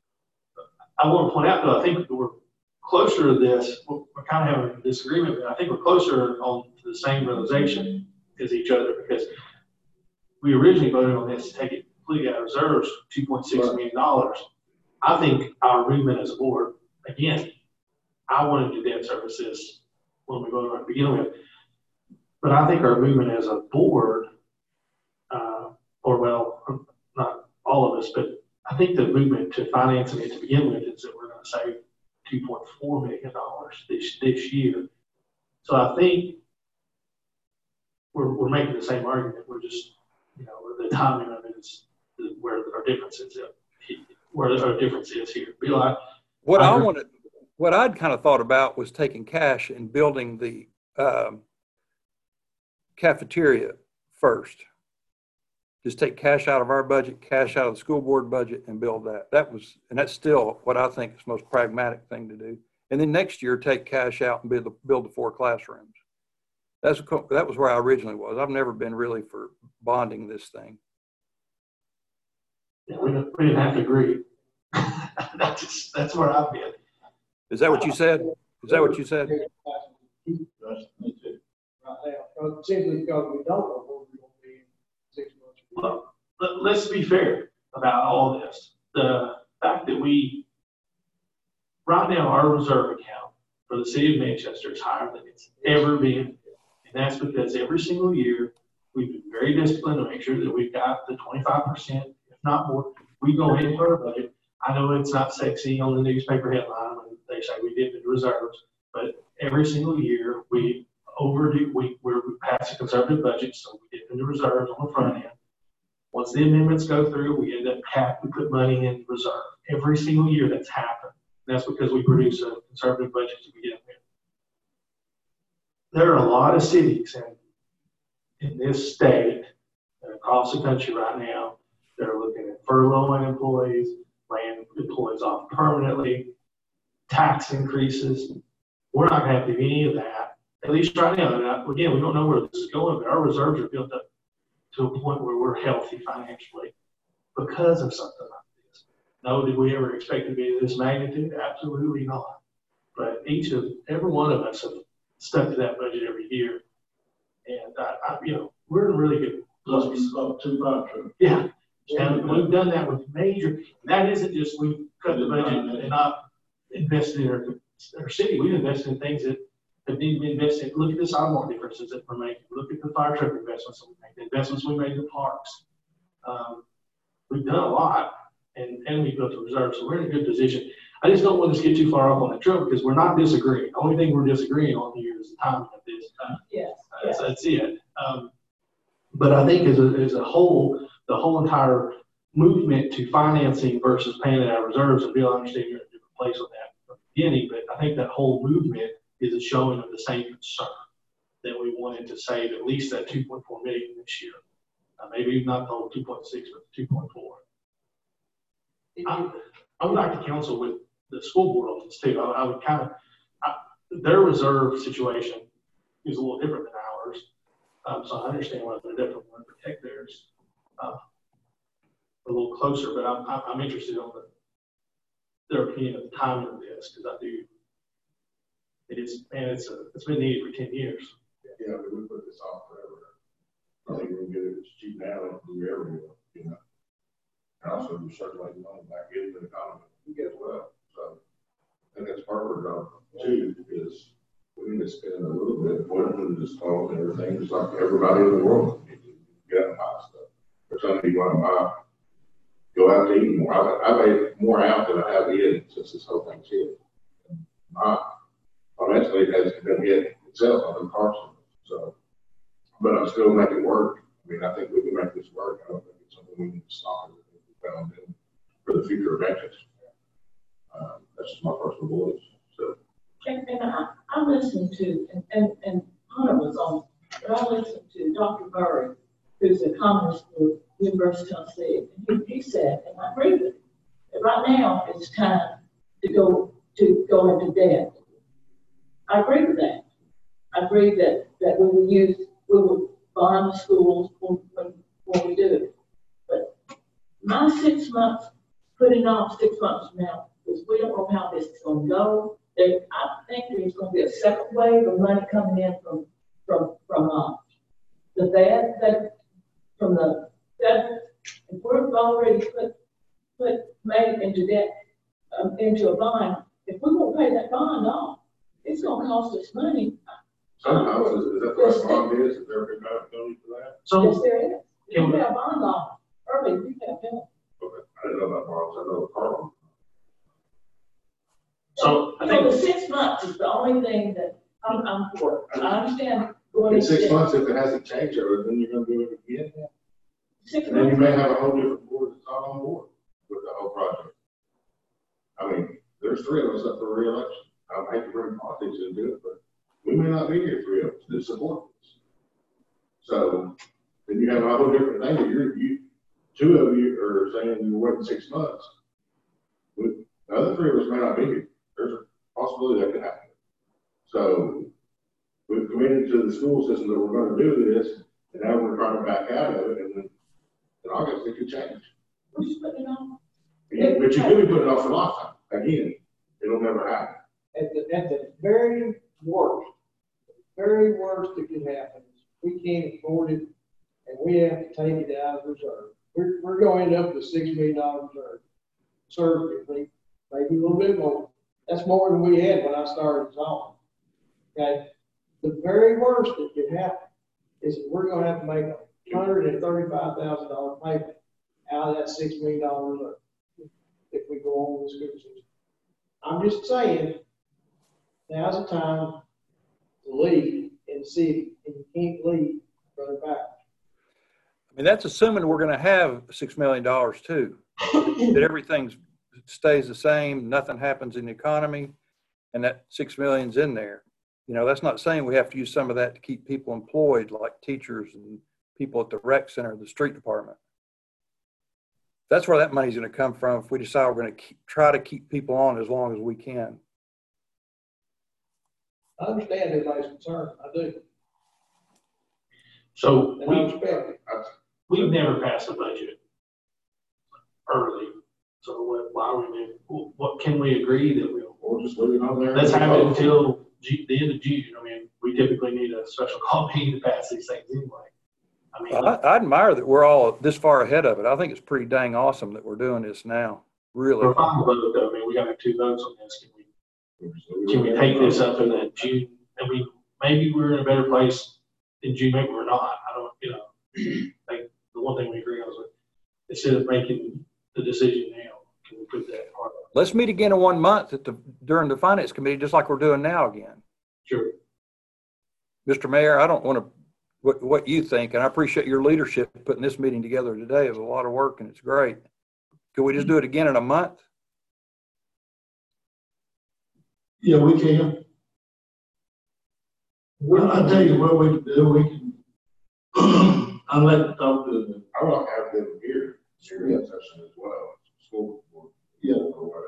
I want to point out, though, I think we're closer to this. We're kind of having a disagreement, but I think we're closer on to the same realization as each other because we originally voted on this to take it completely out of reserves, two point six million dollars. I think our movement as a board, again, I wanted to do debt services when we voted to begin with, but I think our movement as a board, uh, or well, not all of us, but I think the movement to financing it to begin with is that we're going to save two point four million dollars this, this year. So I think we're, we're making the same argument. We're just, you know, the timing of it is where our difference is, where our difference is here. Be like, what I, I wanted, what I'd kind of thought about was taking cash and building the um, cafeteria first. Just take cash out of our budget, cash out of the school board budget, and build that. That was, and that's still what I think is the most pragmatic thing to do. And then next year, take cash out and build the, build the four classrooms. That's that was where I originally was. I've never been really for bonding this thing. Yeah, we didn't, we didn't have to agree. that's just, that's where I've been. Is that what you said? Is that what you said? That's me too. Right now, simply because we don't know where we're going to be in six months. Well, let, let's be fair about all this. The fact that we, right now, our reserve account for the city of Manchester is higher than it's ever been. And that's because every single year, we've been very disciplined to make sure that we've got the twenty-five percent, if not more. We go into our budget. I know it's not sexy on the newspaper headline when they say we did the reserves, but every single year we overdo, we, we're, we pass a conservative budget, so we dip into reserves on the front end. Once the amendments go through, we end up cap, we put money in reserve. Every single year that's happened. And that's because we produce a conservative budget to begin with. There are a lot of cities in, in this state and across the country right now that are looking at furloughing employees, laying employees off permanently, tax increases. We're not going to have to do any of that, at least right now. And again, we don't know where this is going, but our reserves are built up to a point where we're healthy financially because of something like this. No, did we ever expect it to be this magnitude? Absolutely not. But each of, every one of us have stuck to that budget every year. And, I, I, you know, we're in really good place. Up two five two. Yeah. And we've done that with major, that isn't just we cut the budget and not invested in our, our city. We've invested in things that, that need to be invested in. Look at the sidewalk differences that we're making. Look at the fire truck investments that we make, the investments we made in the parks. Um, we've done a lot, and, and we built a reserve, so we're in a good position. I just don't want us to get too far off on the trip because we're not disagreeing. The only thing we're disagreeing on here is the timing of this. Uh, yes. Uh, yes. So that's it. Um, but I think as a, as a whole, the whole entire movement to financing versus paying it out of reserves, and Bill, I understand you're in a different place with that from the beginning, but I think that whole movement is a showing of the same concern that we wanted to save at least that two point four million this year. Uh, maybe not the whole two point six, but two point four. I, I would like to counsel with the school board on this too. I, I would kind of, I, their reserve situation is a little different than ours. Um, so I understand why they're different. We want to protect theirs uh, a little closer, but I'm, I'm, I'm interested on the, their opinion of the timing of this, because I do, it is, man, it's, a, it's been needed for ten years. Yeah, but we put this off forever. I think we'll get it as cheap now as we ever will, you know. And also we're circulating money back into the economy as well. So I think that's part of our job too, is we need to spend a little bit more than just clothes and everything, just like everybody in the world needs to get out and buy stuff. Or some people want to buy, go out to eat more. I, I made more out than I have in since this whole thing's hit. My financially it hasn't been hit itself on the Carson. So, but I still make it work. I mean, I think we can make this work. I don't think it's something we need to stop it. We found in for the future events. Um, that's just my personal belief. So, and, and I, I listened to, and, and, and Hunter was on, but I listened to Doctor Murray, who's an economist for University of Tennessee, and he, he said, and I agree with him, that right now it's time to go to go into debt. I agree with that. I agree that, that we will use, we will bond the schools when, when, when we do it. But my six months, putting off six months from now, because we don't know how this is going to go. There, I think there's going to be a second wave of money coming in from, from, from uh, the Fed, that, from the Fed. If we're already put, put, made into debt, um, into a bond, if we won't pay that bond off, it's going to cost us money. sometimes is, is that what bond is? Is there a accountability for that? So, yes, there is. You have bond off early, you have been. Okay, I didn't know about bonds. I know the car loan. So, I So think the six months is the only thing that I'm, I'm for. I understand going In to six months, if it hasn't changed, or then you're gonna do it again. Six And then you months. may have a whole different board that's not on board with the whole project. I mean, there's three of us up for reelection. I hate to bring politics into it, but we may not be here three of us to support this. So then you have a whole different thing. That you're, you, two of you are saying you're waiting six months. We, the other three of us may not be here. There's a possibility that could happen. So we've committed to the school system that we're going to do this, and now we're trying to back out of it, and then in August it could change. We're just putting it on. Yeah, but you could be putting it off for a lifetime. Again, it'll never happen. At the, at the very worst, very worst that could happen is we can't afford it and we have to take it out of reserve. We're, we're going to end up with six million dollar reserve. Conservatively, maybe a little bit more. That's more than we had when I started zone. Okay. The very worst that could happen is that we're going to have to make a one hundred thirty-five thousand dollar payment out of that six million dollar reserve if we go on with the school system. I'm just saying, now's the time to lead and see if you can't lead, brother back. I mean, that's assuming we're going to have six million dollars too. That everything stays the same, nothing happens in the economy, and that six million's in there. You know, that's not saying we have to use some of that to keep people employed, like teachers and people at the rec center, the street department. That's where that money's going to come from if we decide we're going to keep, try to keep people on as long as we can. I understand everybody's concern. I do. So And I we, respect it. we've never passed a budget early. So what, why are we, doing- what can we agree that we'll, Or just leave it on there. let's have it until Ju- the end of June. I mean, we typically need a special call meeting to pass these things anyway. I mean, I, I admire that we're all this far ahead of it. I think it's pretty dang awesome that we're doing this now. Really. for a final vote though, I mean, we got to have two votes on this. Can we, can we take this up in the June? I mean, maybe we're in a better place in June, maybe we're not. I don't, you know, like the one thing we agree on is that instead of making the decision now, can we put that part of it? Let's meet again in one month at the, during the finance committee, just like we're doing now again. Sure. Mister Mayor, I don't want to, what, what you think, and I appreciate your leadership putting this meeting together today. It was a lot of work and it's great. Could we just do it again in a month? Yeah, we can. Well, I'll tell you what we can do, we can, I'll let them talk to them. I want to have them here, serious session as well, school board, Yeah. or whatever.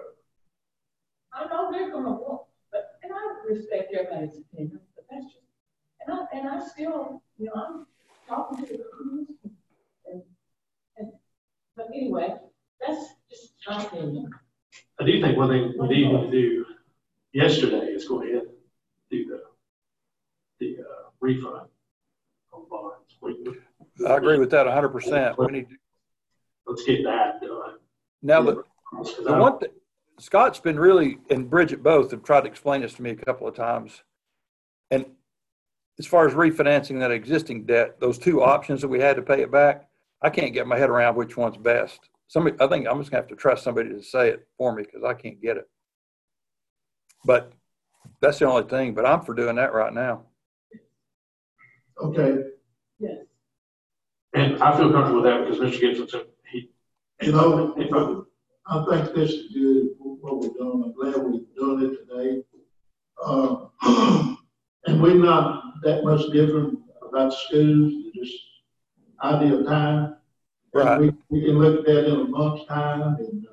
I know they're gonna want, but, and I respect everybody's opinion, but that's just, and I, and I still, you know, I'm talking to the crews and, and, but anyway, that's just my opinion. I do think one thing we need to do yesterday is go ahead and do the, the uh, refund on bonds. We- I agree with that a hundred percent. We need to. Let's get that done. Now, the, Because the I- one thing, Scott's been really, and Bridget both have tried to explain this to me a couple of times. And as far as refinancing that existing debt, those two options that we had to pay it back, I can't get my head around which one's best. Somebody, I think I'm just gonna have to trust somebody to say it for me because I can't get it. But that's the only thing, but I'm for doing that right now. Okay, Yes. And I feel comfortable with that because Mister Gibson said he, you know, if I, I think this is good, what we're doing, I'm glad we're doing it today. Uh, and we're not that much different about schools, it's just ideal time. Right. And we, we can look at that in a month's time and, uh,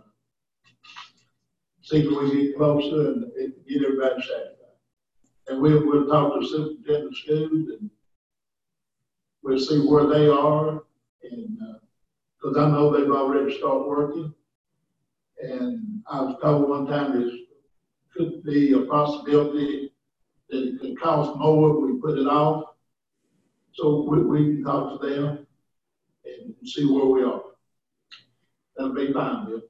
see if we get closer and, and get everybody satisfied. And we'll, we'll talk to the superintendent of schools and we'll see where they are and, uh, cause I know they've already started working. And I was told one time it could be a possibility that it could cost more if we put it off. So we, we can talk to them and see where we are. That'll be fine, Bill.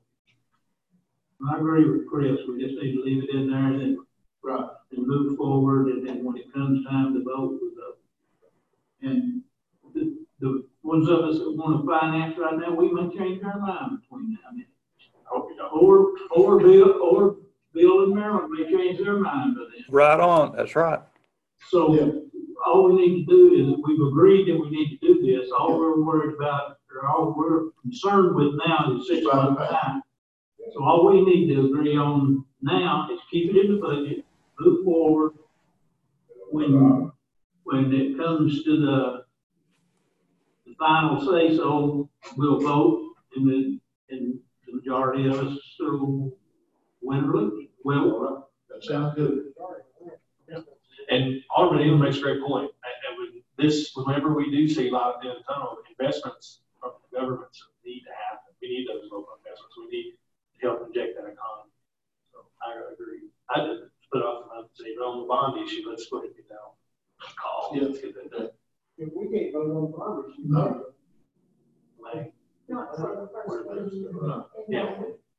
I agree with Chris, we just need to leave it in there and then, Right. and move forward, and then when it comes time to vote, we vote. And the, the ones of us that want to finance right now, we may change our mind between now and then. I hope you don't. Or, or Bill, or Bill and Marilyn may change their mind by then. Right on. That's right. So Yeah. all we need to do is, we've agreed that we need to do this. All we're worried about, or all we're concerned with now is six months time. So all we need to agree on now is keep it in the budget, move forward. When, when it comes to the, the final say so, we'll vote, and then, and the majority of us will win or lose. Well, That sounds good. And Alderman Neal makes a great point. And, and with this, whenever we do see light at the end of the tunnel, investments from the governments need to happen. We need those local investments. We need to help inject that economy. So I agree. I didn't put off the month to say, on the bond issue, let's go ahead and get that on call. Yeah. Let's get that done. If we can't vote on Congress, you No. know. Like, Not for the first one. Right. yeah.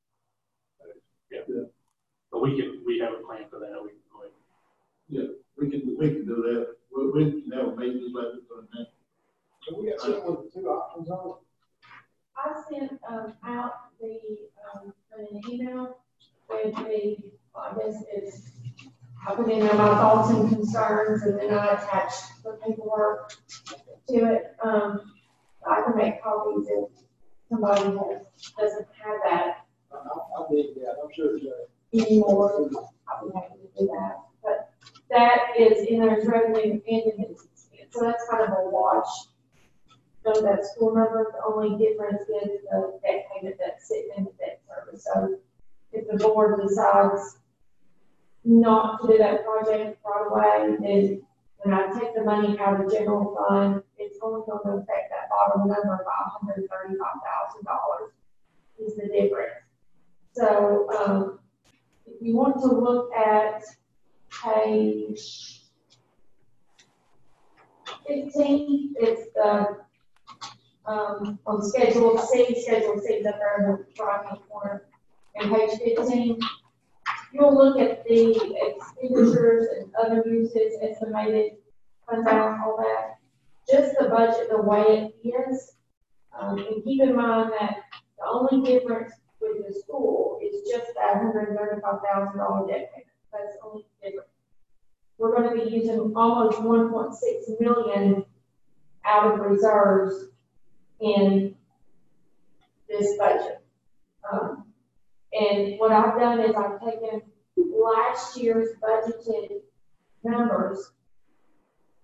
Yeah. Yeah. But we can, we have a plan for that. We can go ahead. Yeah, we can, we can do that. We, we can have a meeting just like we're doing now. So we got someone with two options on I sent, um, out the, um, an email with the, I guess it's, I put in there my thoughts and concerns, and then I attached the paperwork to it. Um, I can make copies if somebody has, doesn't have that it. I, I, I did that, I'm sure it's, uh, anymore. I'll be happy to do that. But that is in there's revenue and independence expense. So that's kind of a wash. So that school number, the only difference is the debt payment that's sitting in the debt service. So if the board decides not to do that project right away, then when I take the money out of the general fund, it's only going to affect that bottom number by one hundred thirty-five thousand dollars is the difference. So, um, if you want to look at page fifteen, it's the, um, on schedule C, schedule C is up there in the right-hand corner. And page fifteen, you'll look at the expenditures and other uses, estimated fund balance, all that. Just the budget, the way it is. Um, and keep in mind that the only difference with the school is just that one hundred thirty-five thousand dollars debt payment. That's the only difference. We're going to be using almost one point six million out of reserves in this budget. Um, and what I've done is I've taken last year's budgeted numbers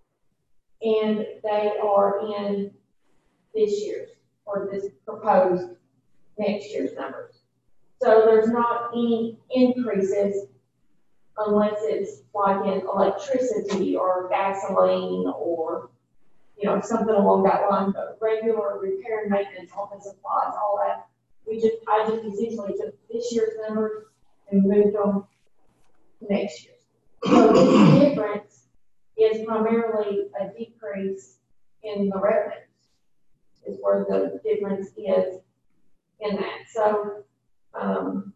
and they are in this year's, or this proposed next year's numbers. So there's not any increases unless it's like in electricity or gasoline or, you know, something along that line, but regular repair and maintenance, office supplies, all that. We just, I just essentially took this year's numbers and moved them to next year's. So this difference is primarily a decrease in the revenues, is where the difference is in that. So, um,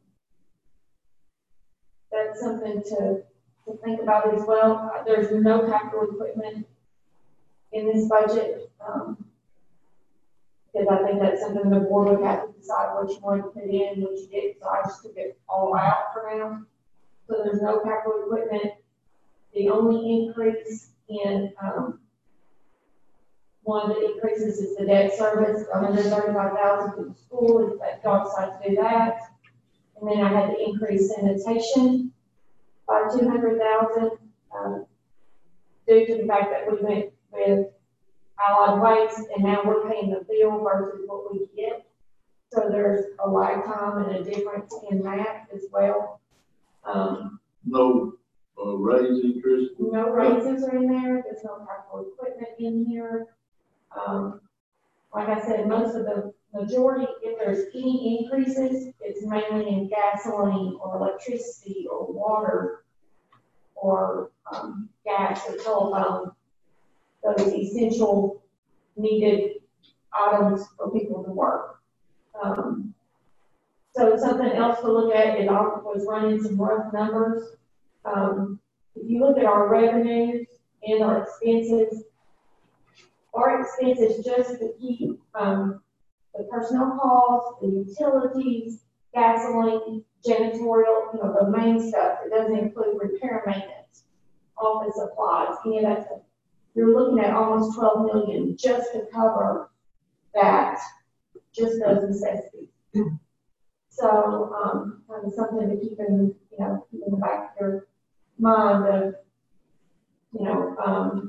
that's something to, to think about as well. There's no capital equipment in this budget, um, because I think that's something the board would have to decide what you want to put in, what you did. So I just took it all out for now. So there's no capital equipment. The only increase in, um, one of the increases is the debt service, one hundred thirty-five thousand for the school, if that y'all decide to do that. And then I had to increase sanitation by two hundred thousand, um, due to the fact that we went with Allied Waste and now we're paying the bill versus what we get. So there's a lag time and a difference in that as well. Um, No uh, raise interest? no raises are in there, there's no capital equipment in here. Um, like I said, most of the majority, if there's any increases, it's mainly in gasoline or electricity or water or um, gas or telephone, those essential needed items for people to work. Um, so something else to look at is I was running some rough numbers. Um, if you look at our revenues and our expenses, our expenses just to keep um, the personnel costs, the utilities, gasoline, janitorial, you know, the main stuff. It doesn't include repair and maintenance, office supplies, any of that stuff. You're looking at almost twelve million just to cover that, just those necessities. So, um, kind of something to keep in, you know, keep in the back of your mind of, you know, um,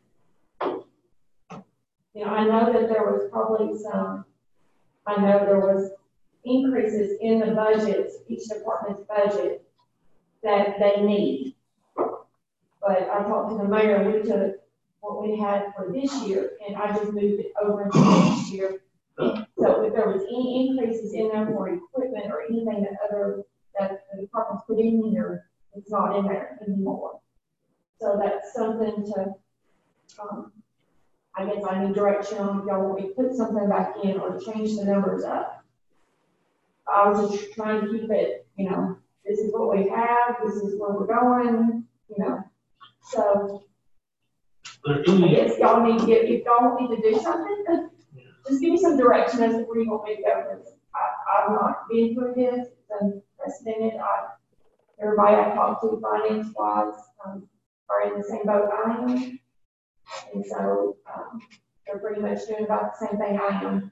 you know, I know that there was probably some, I know there was increases in the budgets, each department's budget that they need. But I talked to the mayor, we took what we had for this year and I just moved it over into next year. So if there was any increases in there for equipment or anything that other, that the departments put in here, it's not in there anymore. So that's something to, um, I guess I need direction on if y'all want me to put something back in or change the numbers up. I was just trying to keep it, you know, this is what we have, this is where we're going, you know. So I guess y'all need to get, if y'all want me to do something, just give me some direction as to where you want me to go. I, I've not been through this, it's unprecedented. I, everybody I talk to finance wise um, are in the same boat I am. And so um, they're pretty much doing about the same thing I am.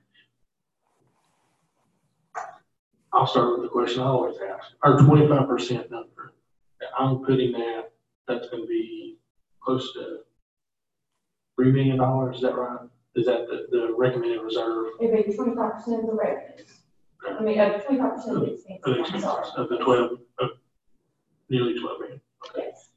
I'll start with the question I always ask. Our twenty-five percent number, I'm putting that, that's going to be close to three million dollars, is that right? Is that the, the recommended reserve? It'd be twenty-five percent of the revenues. I mean, uh, twenty-five percent of the expenses. Of the expenses, of the twelve, of nearly twelve million. Okay. Yes.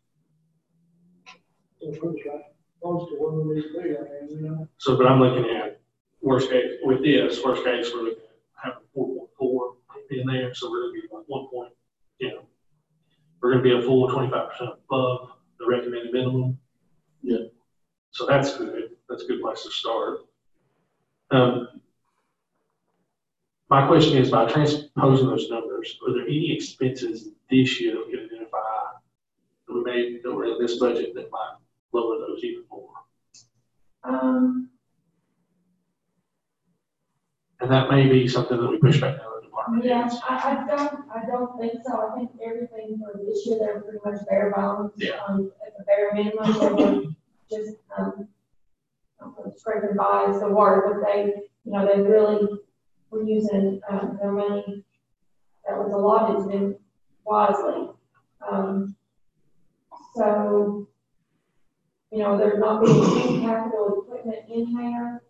So it's right close to where we need to be, I mean, you know. So, but I'm looking at worst case, with this, worst case, we're looking at having four point four in there, so we're gonna be like one point, you know, we're gonna be a full twenty-five percent above the recommended minimum. Yeah. So that's good. That's a good place to start. Um, my question is, by transposing those numbers, are there any expenses this year that we can identify that we made that were in this budget that might lower those even more? Um, And that may be something that we push back down the department. yeah, I, I don't, I don't think so. I think everything for this year, they're pretty much bare bones. Yeah. Um, at the bare minimum, they were just, um, scraping by as the water, but they, you know, they really were using, um, their money that was allotted to them wisely. Um, so you know, there's not being any capital equipment in there.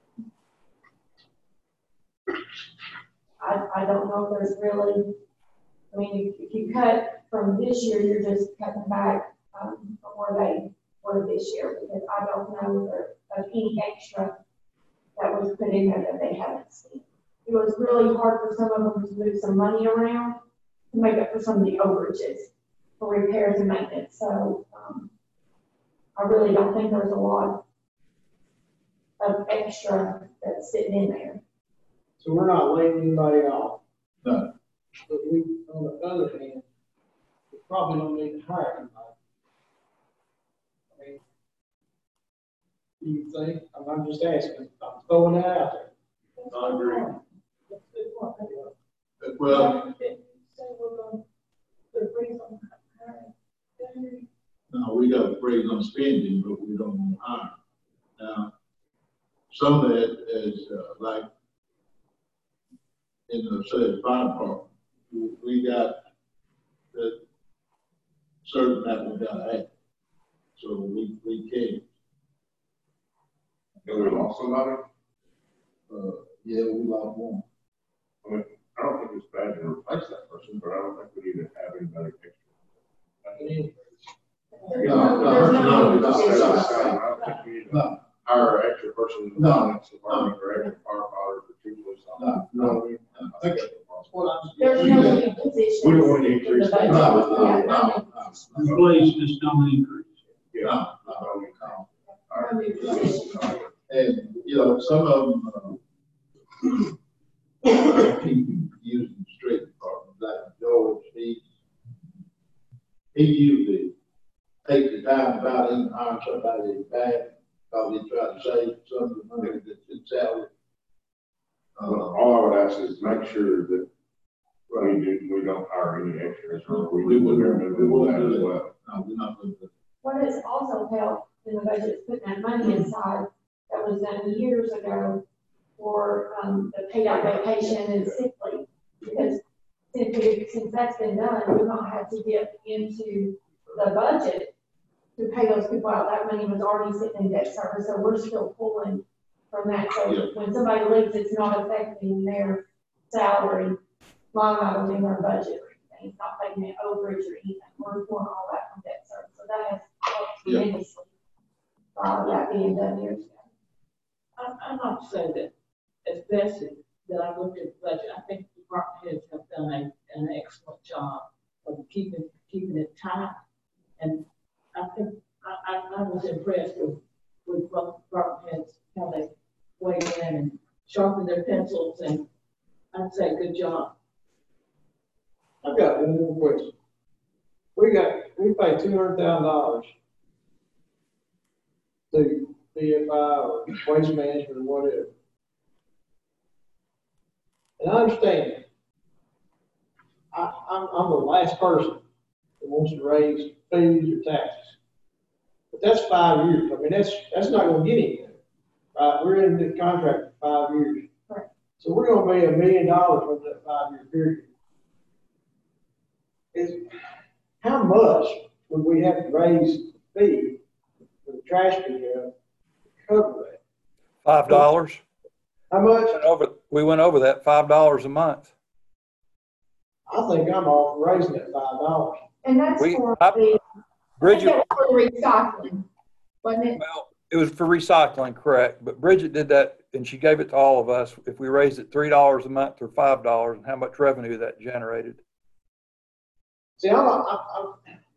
I, I don't know if there's really, I mean, if, if you cut from this year, you're just cutting back, um, from where they were this year, because I don't know there, of any extra that was put in there that they haven't seen. It was really hard for some of them to move some money around to make up for some of the overages for repairs and maintenance. So, um, I really don't think there's a lot of extra that's sitting in there. So we're not laying anybody off. No. But we, on the other hand, we probably don't need to hire anybody. I mean, do you think? I'm, I'm just asking. I'm throwing that out there. I agree. That's a good point. Well, Say we're going to bring some hiring. no, we got a freeze on spending, but we don't want to hire. Now, some of that is uh, like in the say fire department, we got that certain that we got to have. So we we can't. And we lost somebody? Uh, yeah, we lost one. I mean, I don't think it's bad to replace that person, but I don't think we need to have anybody extra. There's No, no, there's no, no, position. no, I don't think we need to No, hire an extra person in the No. finance department or extra firefighter or two police officers. no, no. I think That's what I'm. There's no new positions. We don't want to in the increase budget. that. No, no, Yeah, no, no no, no. Employees just don't increase. Yeah. No, no, no. we can't. No new positions. And, you know, some of them, uh, I keep using the street department, like George, he, he usually takes the time about even hiring somebody back, because he tried to save some of the money that's in salary. Well, Uh, all I would ask is make sure that we do, we don't hire any extras or we We do wouldn't- remove we wouldn't that do as that. well. no, we're not going to. What has also helped in the budget is putting that money inside that was done years ago for, um, the paid out vacation and sick leave. Because since, we- since that's been done, we've not had to get into the budget to pay those people out. That money was already sitting in debt service, so we're still pulling from that. So Yeah. when somebody leaves, it's not affecting their salary line item in their budget or anything. It's not taking it overage or anything. We're pulling all that from debt service. So that has helped Yeah. tremendously, uh, that being done years ago. I, I'd like to say that as Bessie, that I looked at the budget, I think the department heads have done a, an excellent job of keeping, keeping it tight. And I think, I, I, I was impressed with, with both department heads, how they weighed in and sharpened their pencils, and I'd say good job. I've got one more question. We got, we pay two hundred thousand dollars to B F I or Waste Management or whatever. And I understand, I, I'm, I'm the last person that wants to raise fees or taxes. But that's five years. I mean, that's, that's not gonna get anything. Right? We're in the contract for five years. Right. So we're gonna pay a million dollars over that five-year period. Is, how much would we have to raise the fee for the trash pickup to cover that? Five dollars. How much? Over, we went over that, five dollars a month. I think I'm all for raising that five dollars. And that's We- for I- the, Bridget, I think that was for the recycling, wasn't it? well, it was for recycling, correct, but Bridget did that, and she gave it to all of us, if we raised it three dollars a month or five dollars, and how much revenue that generated. See, I'm, I'm, I'm,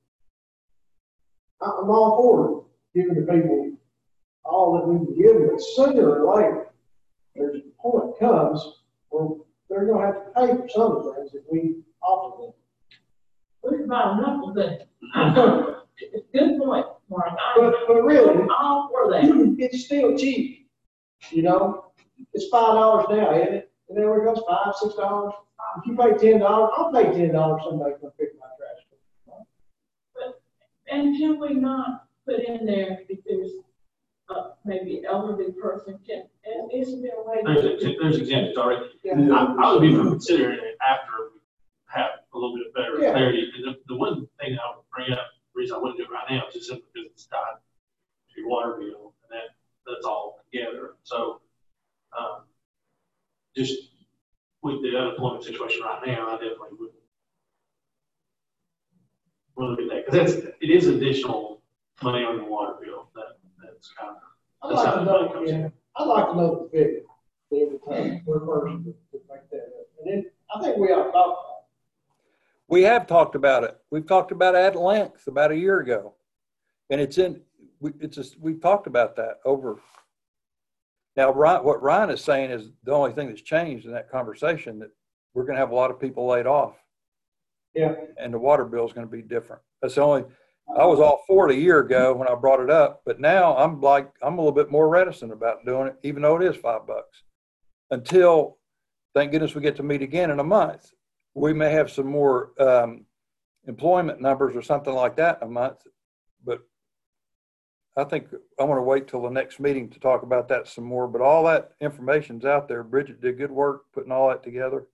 I'm all for giving the people all that we can give them, but sooner or later, there's a point comes where they're gonna have to pay for some of the things that we offer them. We can buy enough of it. Good point, Mark. But, but really, I'm all for that. it's still cheap, you know? It's five dollars now, isn't it? And then it goes five, six dollars. If you pay ten dollars, I'll pay ten dollars somebody can pick my trash. But, and can we not put in there if there's uh, maybe elderly person, can, and isn't there a way? There's, to- ex- there's examples already. Yeah. I, I would be for considering it after we have a little bit better Yeah. clarity. And the, the one thing that I would bring up, the reason I wouldn't do it right now is just simply because it's time. right now, I definitely would. We'll look at that, because that's, it is additional money on your water bill. That, that's kind of, I'd that's like how to the money know, comes yeah, in. I'd like to know the figure, every time, per person to to make that up. And then, I think we ought to talk about We have talked about it. We've talked about it at length about a year ago. And it's in, we, it's just, we've talked about that over. Now, Ryan, what Ryan is saying is the only thing that's changed in that conversation, that we're going to have a lot of people laid off. Yeah. And the water bill is going to be different. That's the only, I was all for it a year ago when I brought it up, but now I'm like, I'm a little bit more reticent about doing it, even though it is five bucks. Until, thank goodness we get to meet again in a month. We may have some more um, employment numbers or something like that in a month, but I think I want to wait till the next meeting to talk about that some more. But all that information's out there. Bridget did good work putting all that together.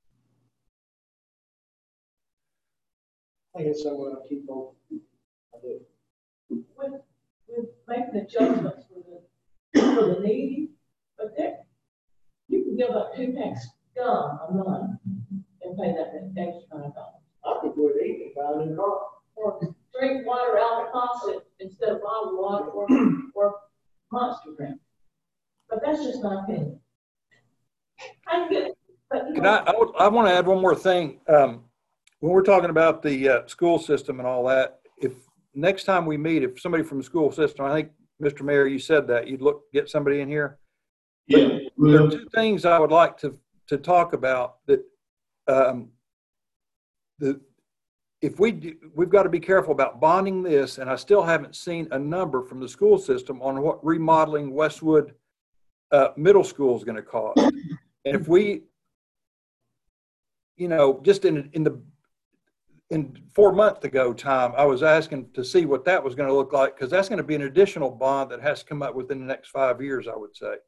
I think it's somewhere to keep on. I do. With, with making adjustments for the, for the needy, but there, you can give up two packs gum a month and pay that extra five dollars. I could quit eating if I didn't car. Or drink water out of the faucet instead of bottled water or, or Monster drink. But that's just my opinion. I get it, but you Can know, I, I, would- I want to add one more thing. Um, when we're talking about the uh, school system and all that, if next time we meet, if somebody from the school system, I think, Mister Mayor, you said that, you'd look, get somebody in here. Yeah. There are two things I would like to, to talk about that, um, the, if we, do, we've got to be careful about bonding this, and I still haven't seen a number from the school system on what remodeling Westwood uh, Middle School is going to cost. And if we, you know, just in, in the, in four months ago time, I was asking to see what that was going to look like, because that's going to be an additional bond that has to come up within the next five years, I would say.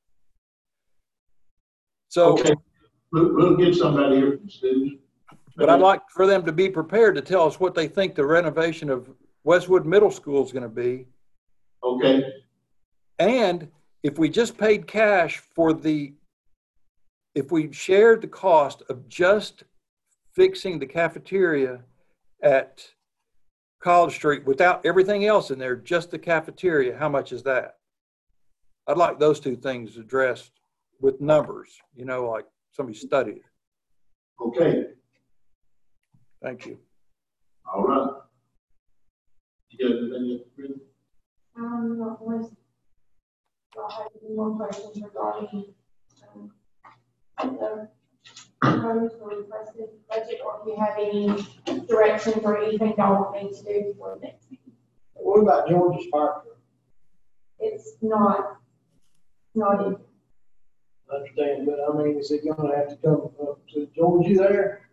So, Okay, we'll, we'll get somebody here from students. but I'd like for them to be prepared to tell us what they think the renovation of Westwood Middle School is going to be. Okay. And if we just paid cash for the, if we shared the cost of just fixing the cafeteria at College Street without everything else in there, just the cafeteria, how much is that? I'd like those two things addressed with numbers, you know, like somebody studied. Okay. Thank you. All right. You got anything else? Um, no, was, I have one question regarding, um, the proposed or requested budget, or if you have any directions or anything y'all want me to do for the next meeting. What about George's fire truck? It's not, not in. I understand, but I mean, is it gonna have to come up to George, you there?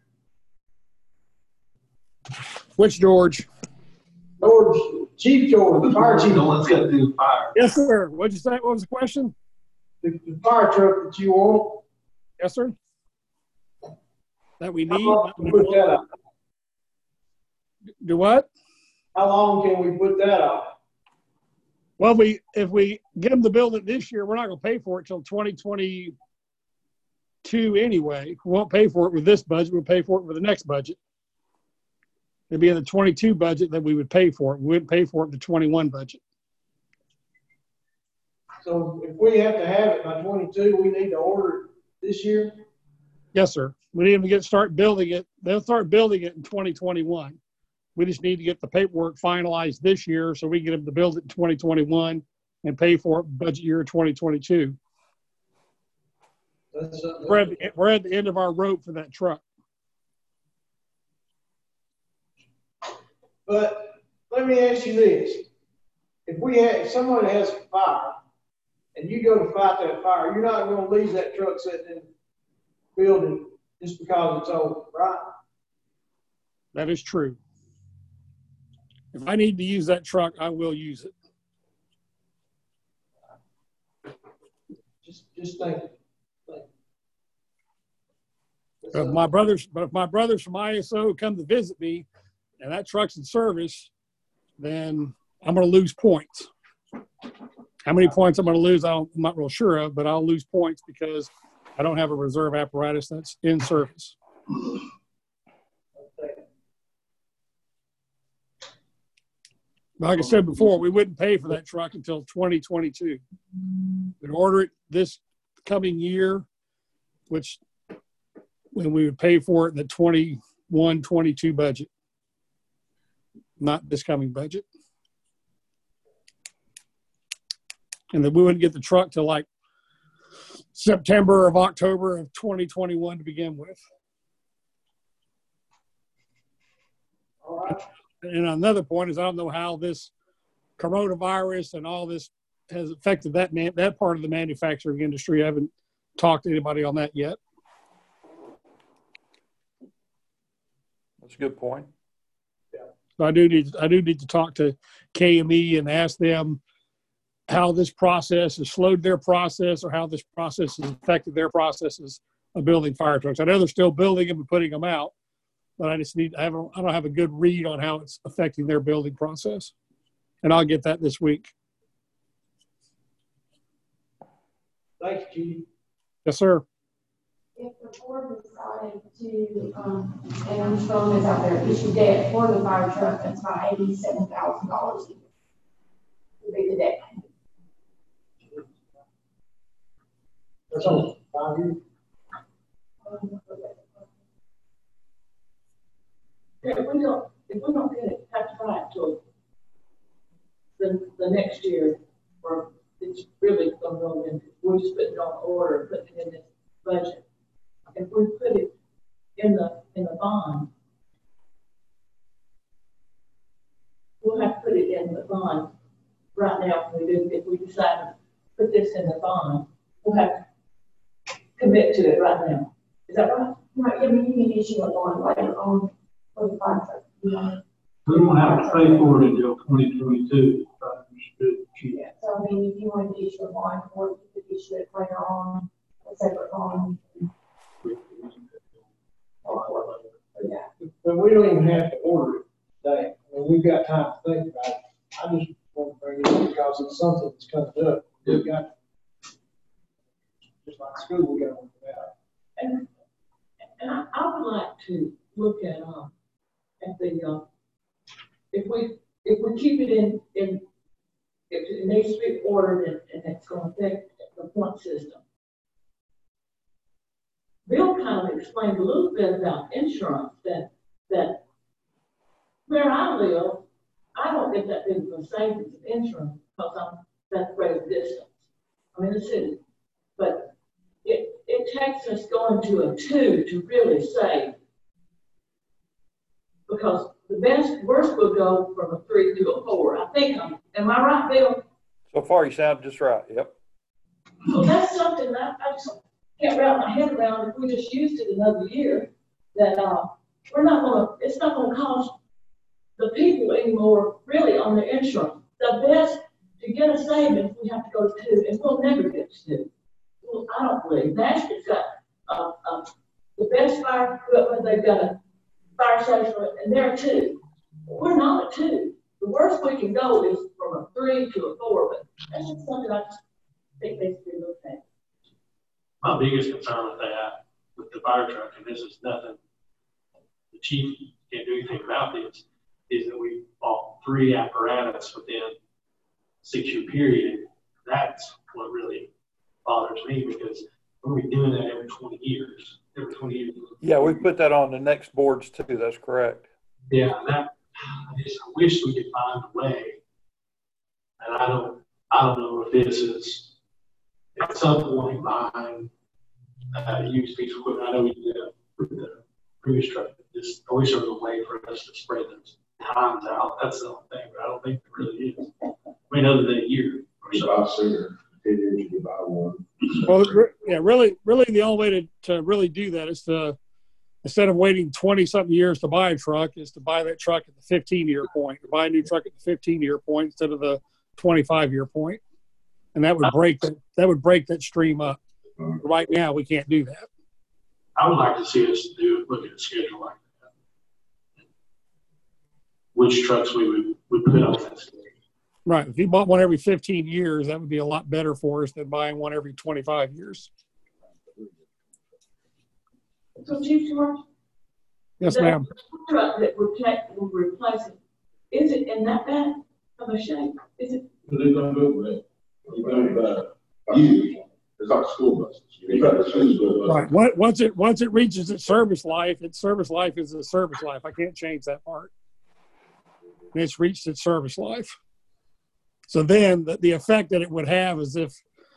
Which George? George, Chief George, the fire chief. The one's got to do the fire. Yes, sir. What'd you say? What was the question? The, the fire truck that you want. Yes, sir. That we How need. long can we put that up? Do what? How long can we put that off? Well, we if we get them to build it this year, we're not going to pay for it till twenty twenty-two anyway. We won't pay for it with this budget. We'll pay for it with the next budget. It'd be in the twenty-two budget that we would pay for it. We wouldn't pay for it in the twenty-one budget. So if we have to have it by twenty-two, we need to order it this year? Yes, sir. We need them to get start building it. They'll start building it in twenty twenty-one. We just need to get the paperwork finalized this year so we can get them to build it in twenty twenty-one and pay for it budget year twenty twenty-two. That's, uh, We're at, the, we're at the end of our rope for that truck. But let me ask you this. If we had, if someone has a fire and you go to fight that fire, you're not going to leave that truck sitting in the building just because it's old, right? That is true. If I need to use that truck, I will use it. Just, just think. think. But if my brothers, but if my brothers from I S O come to visit me and that truck's in service, then I'm going to lose points. How many points I'm going to lose, I don't, I'm not real sure of, but I'll lose points because I don't have a reserve apparatus that's in service. Like I said before, we wouldn't pay for that truck until twenty twenty-two. We'd order it this coming year, which when we would pay for it in the twenty-one twenty-two budget, not this coming budget. And then we wouldn't get the truck till like September of October of twenty twenty-one to begin with. All right. And another point is I don't know how this coronavirus and all this has affected that man, that part of the manufacturing industry. I haven't talked to anybody on that yet. That's a good point. So I do need I do need to talk to K M E and ask them how this process has slowed their process or how this process has affected their processes of building fire trucks. I know they're still building them and putting them out, but I just need, I, haven't, I don't have a good read on how it's affecting their building process. And I'll get that this week. Thanks, Chief. Yes, sir. If the board decided to, um, and I'm throwing this out there, issue debt for the fire truck, that's about eighty-seven thousand dollars a year. Would be the debt. That's on five years. If we don't, if we don't get it tax right till the, the next year, or it's really gonna go in, we're just putting it on order, putting it in this budget. If we put it in the, in the bond, we'll have to put it in the bond right now. If we do, if we decide to put this in the bond, we'll have to commit to it right now. Is that right? Right, I mean, you can issue a bond later on for the fire truck. Yeah. We don't have to pay for it until twenty twenty-two. Yeah, so I mean, if you wanted to issue a bond for it, you could issue it later on, a separate bond. Yeah. But we don't even have to order it today. I mean, we've got time to think about it. I just want to bring it up because it's something that's coming up. We've got, just like school, we got to work it out. And, and I, I would like to look at, um, at the, uh, if we, if we keep it in, in, if it needs to be ordered and, and it's going to affect the point system. Bill kind of explained a little bit about insurance, that, that where I live, I don't get that big of a savings of insurance because I'm that great a distance. I'm in the city, but it, it takes us going to a two to really save, because the best, worst will go from a three to a four. I think I'm, am I right, Bill? So far, you sound just right. Yep. So that's something that I just can't wrap my head around. If we just used it another year, that uh, we're not going to, it's not going to cost the people anymore really on the insurance. The best, to get a savings, we have to go to two, and we'll never get to two. Well, I don't believe. Nashville's got uh, uh, the best fire equipment. They've got a fire station, and they're two. We're not a two. The worst we can go is from a three to a four, but that's just something I just think needs to be looked at. My biggest concern with that, with the fire truck, and this is nothing, the chief can't do anything about this, is that we bought three apparatus within a six-year period. That's what really bothers me, because we're doing that every twenty years. Every twenty years. Yeah, we put that on the next boards too. That's correct. Yeah, that, I just wish we could find a way. And I don't, I don't know if this is at some point buying uh, used piece of equipment. I know we did that with the previous truck. Just, I wish there was a way for us to spread those times out. That's the only thing, but I don't think there really is. I mean, other than a year or You buy sooner, ten years you can buy one. Well, yeah, really, really the only way to, to really do that is to, instead of waiting twenty something years to buy a truck, is to buy that truck at the fifteen year point, or buy a new truck at the fifteen year point instead of the twenty-five year point. And that would break that, that would break that stream up. Right now, we can't do that. I would like to see us do look at a schedule like that. Which trucks we would, would put on that schedule. Right. If you bought one every fifteen years, that would be a lot better for us than buying one every twenty-five years. So, Chief George, Yes, That ma'am. Truck that we're taking, we're replacing, is it in that bad of a shape? Is it? They're gonna go with it. They're gonna, uh, use. It's like school buses. It's like the school bus. Right. Once once it once it reaches its service life, its service life is its service life. I can't change that part. And it's reached its service life. So then the, the effect that it would have is if,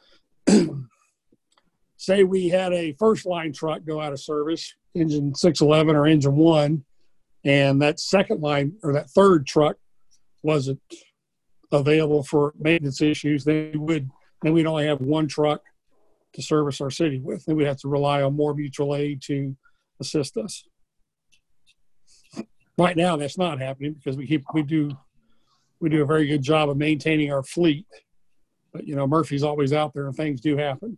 say we had a first line truck go out of service, engine six eleven or engine one, and that second line or that third truck wasn't available for maintenance issues, then we would then we'd only have one truck to service our city with. Then we'd have to rely on more mutual aid to assist us. Right now, that's not happening because we keep we do we do a very good job of maintaining our fleet. But you know, Murphy's always out there, and things do happen.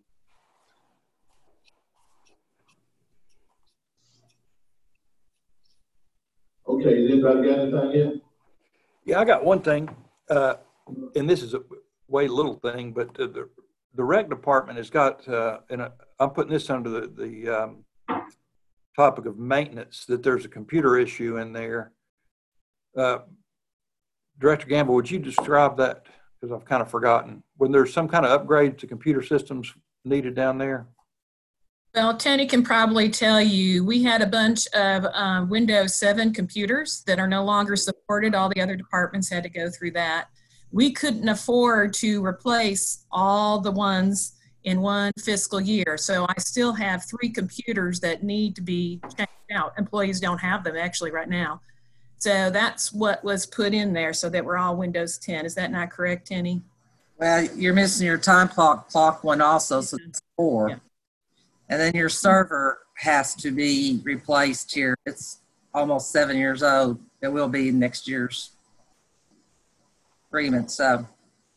Okay, has anybody got anything yet? Yeah, I got one thing, uh, and this is a way little thing, but uh, the the rec department has got, uh, and I, I'm putting this under the the um, topic of maintenance, that there's a computer issue in there. Uh, Director Gamble, would you describe that? Because I've kind of forgotten. When there's some kind of upgrade to computer systems needed down there? Well, Tony can probably tell you, we had a bunch of um, Windows seven computers that are no longer supported. All the other departments had to go through that. We couldn't afford to replace all the ones in one fiscal year. So I still have three computers that need to be changed out. Employees don't have them actually right now. So that's what was put in there so that we're all Windows ten. Is that not correct, Tenny? Well, you're missing your time clock, clock one also, so it's four. Yeah. And then your server has to be replaced here. It's almost seven years old. It will be next year's agreement, so.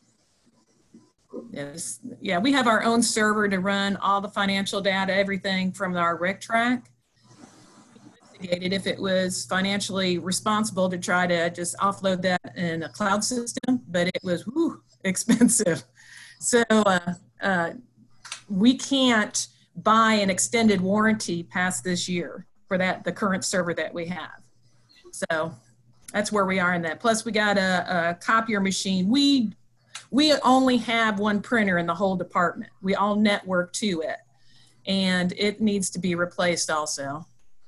Yes. Yeah, we have our own server to run all the financial data, everything from our rec track. If it was financially responsible to try to just offload that in a cloud system, but it was whew, expensive. So uh, uh, we can't buy an extended warranty past this year for that, the current server that we have. So that's where we are in that. Plus we got a, a copier machine. We, we only have one printer in the whole department. We all network to it, and it needs to be replaced also.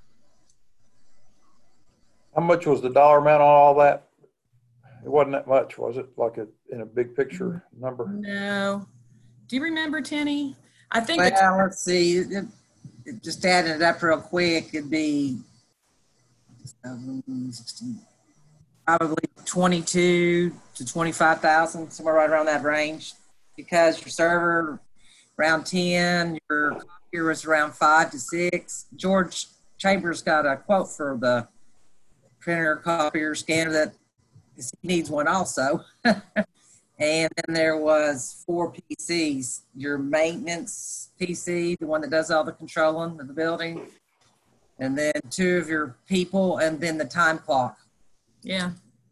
How much was the dollar amount on all that? It wasn't that much, was it? Like a, in a big picture number? No. Do you remember, Tenny? I think. Well, the let's see. It, it just adding it up real quick, it'd be probably twenty-two to twenty-five thousand, somewhere right around that range. Because your server around ten, your copier was around five to six. George Chambers got a quote for the printer, copier, scanner that he needs one also. And then there was four P Cs, your maintenance P C, the one that does all the controlling of the building, and then two of your people, and then the time clock. Yeah.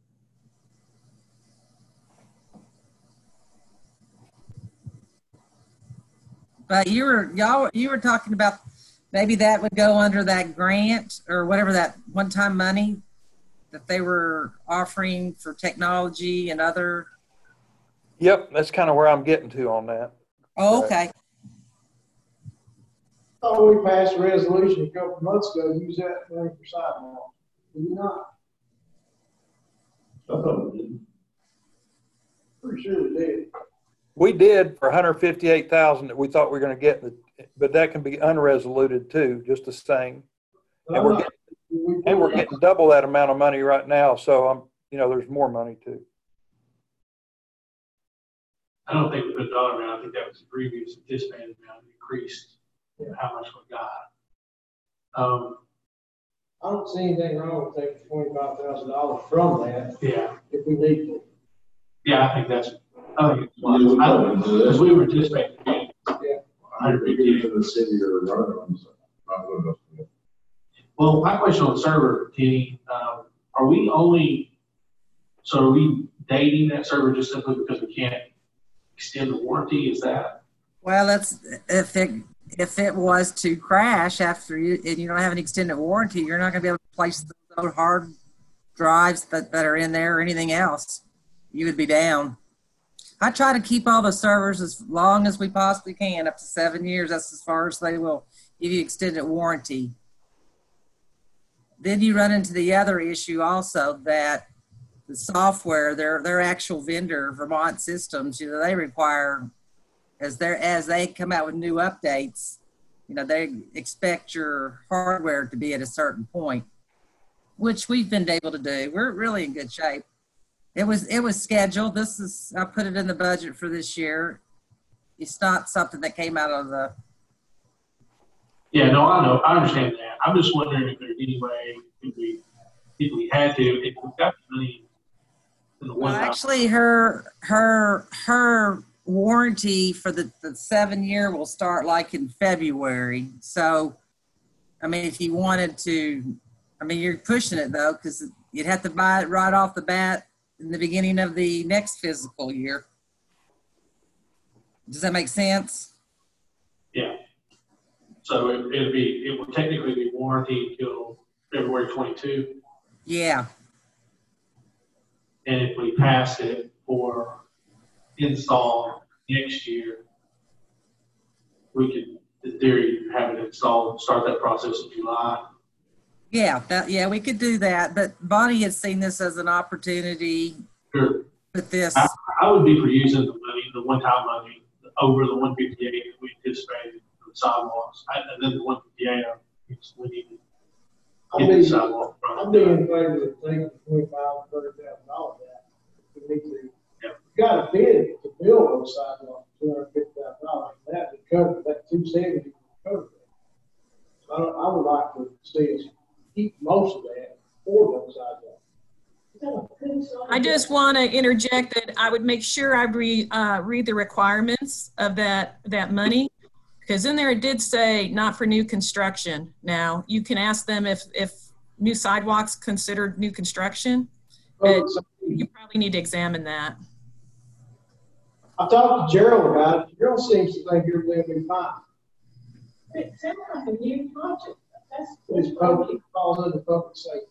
But you were, y'all, you were talking about maybe that would go under that grant or whatever, that one-time money that they were offering for technology and other. Yep, that's kind of where I'm getting to on that. Oh, okay. Oh, we passed a resolution a couple of months ago, use that money for sidewalks. Did you not? I thought we did. Pretty sure we did. We did for one hundred fifty-eight thousand that we thought we were going to get, but that can be unresoluted too, just the same. And we're getting, and we're getting double that amount of money right now. So I'm, you know, there's more money too. I don't think we put a dollar amount. I think that was the previous anticipated amount increased how much we got. Um, I don't see anything wrong with taking twenty-five thousand dollars from that. Yeah. If we need to. Yeah, I think that's, I think it's wise. Because we were anticipating. Yeah. one hundred fifty in the city or running. Well, my question on the server, Kenny, um, are we only, so are we dating that server just simply because we can't extend the warranty? Is that? Well, that's if it if it was to crash after you, and you don't have an extended warranty, you're not going to be able to place those hard drives that, that are in there or anything else. You would be down. I try to keep all the servers as long as we possibly can, up to seven years. That's as far as they will give you extended warranty. Then you run into the other issue also that the software, their their actual vendor, Vermont Systems, you know, they require, as they as they come out with new updates, you know, they expect your hardware to be at a certain point, which we've been able to do. We're really in good shape. It was it was scheduled. This is I put it in the budget for this year. It's not something that came out of the. Yeah, no, I know. I understand that. I'm just wondering if there's any way if we if we had to, if we got the money in the one Well, time. actually, her her her warranty for the, the seven year will start like in February. So, I mean, if you wanted to, I mean, you're pushing it though, because you'd have to buy it right off the bat in the beginning of the next fiscal year. Does that make sense? Yeah. So it, it'd be, it would technically be warranty until February twenty-two. Yeah. And if we pass it for install next year, we could, in theory, have it installed, start that process in July. Yeah, that, yeah, we could do that. But Bonnie has seen this as an opportunity. Sure. With this. I, I would be for using the money, the one-time money, over the one fifty-eight that we anticipated for the sidewalks. I, and then the one fifty-eight, we need to I'd get the be, sidewalk. I'd be in favor of taking twenty-five, thirty thousand dollars out. We need to, yeah. You got a bid to build those sidewalks, two hundred fifty thousand dollars. That would cover, that two seventy would cover that. So I, I would like to see us keep most of that for those sidewalks. I just want to interject that I would make sure I re, uh, read the requirements of that, that money, because in there it did say not for new construction. Now, you can ask them if, if new sidewalks considered new construction, but you probably need to examine that. I talked to Gerald about it. Gerald seems to think everything will be fine. It sounds like a new project. That's It's public, falls under public safety.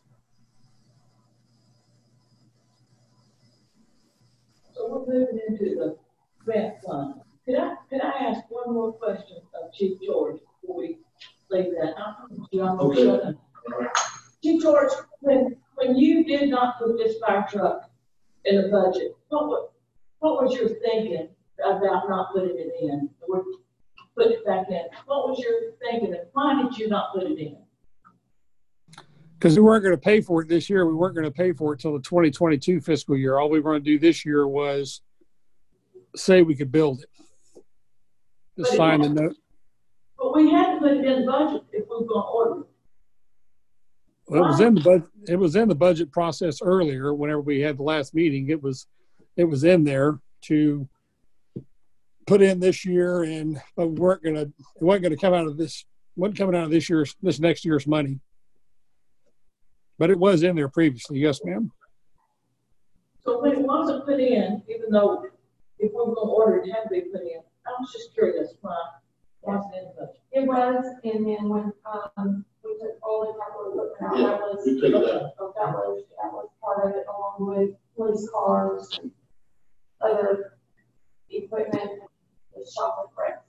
So we're moving into the grant fund. Could I, could I ask one more question of Chief George before we leave that? I promise you I'm gonna shut up. Chief George, when, when you did not put this fire truck in the budget, what was, what was your thinking about not putting it in? We're putting it back in. What was your thinking? Why did you not put it in? Because we weren't going to pay for it this year. We weren't going to pay for it till the twenty twenty-two fiscal year. All we were going to do this year was say we could build it. Just sign the note. But we had to put it in the budget if we were going to order it. Well, it was in the budget. It was in the budget process earlier. Whenever we had the last meeting, it was, it was in there to put in this year, and but we weren't going to. It wasn't going to come out of this. wasn't coming out of this year's, this next year's money. But it was in there previously. Yes, ma'am. So when it wasn't put in, even though if we were going to order it, it had to be put in. I was just curious why it wasn't in the budget. It was, and then when, um, we took all the capital equipment out, Yeah, that was, we took it out. oh, that was, that was part of it, along with police cars and other equipment, the shop equipment.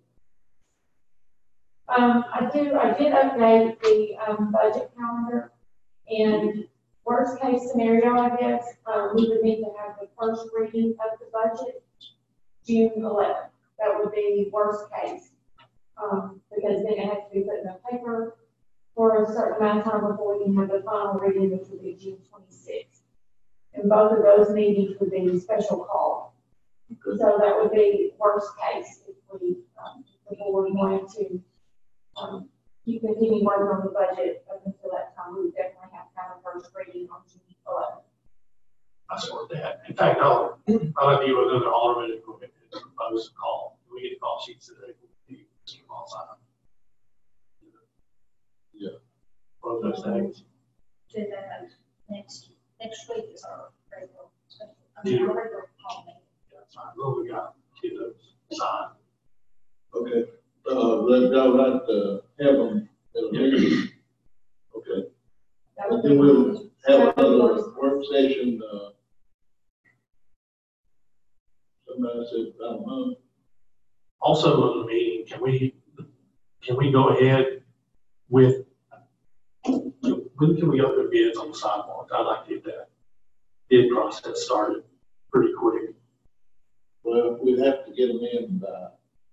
Um, I do, I did update the, um, budget calendar, and worst case scenario, I guess, uh, we would need to have the first reading of the budget June eleventh. That would be worst case. Um, because then it has to be put in the paper for a certain amount of time before we can have the final reading, which would be June twenty-sixth. And both of those meetings would be special call. Okay. So that would be worst case if we, um, the board wanted to, um, you continue working on the budget up until that time. We would definitely have to have a first reading on June eleventh. I support that. In fact, I'll, I'll have you another alderman and propose a call. We get call sheets today. Keep all signed. Yeah. One of those things. Do that next, next week is our regular, I mean, our regular call meeting. Yeah, that's fine. Well, we got two of those signed. Okay. uh, let, y'all like to have them at a meeting. Okay. And then we'll have another work session, uh, somebody said, I don't know. Also on the meeting, can we, can we go ahead with, when can we open bids on the sidewalk? I'd like to get that bid process started pretty quick. Well, we'd have to get them in by.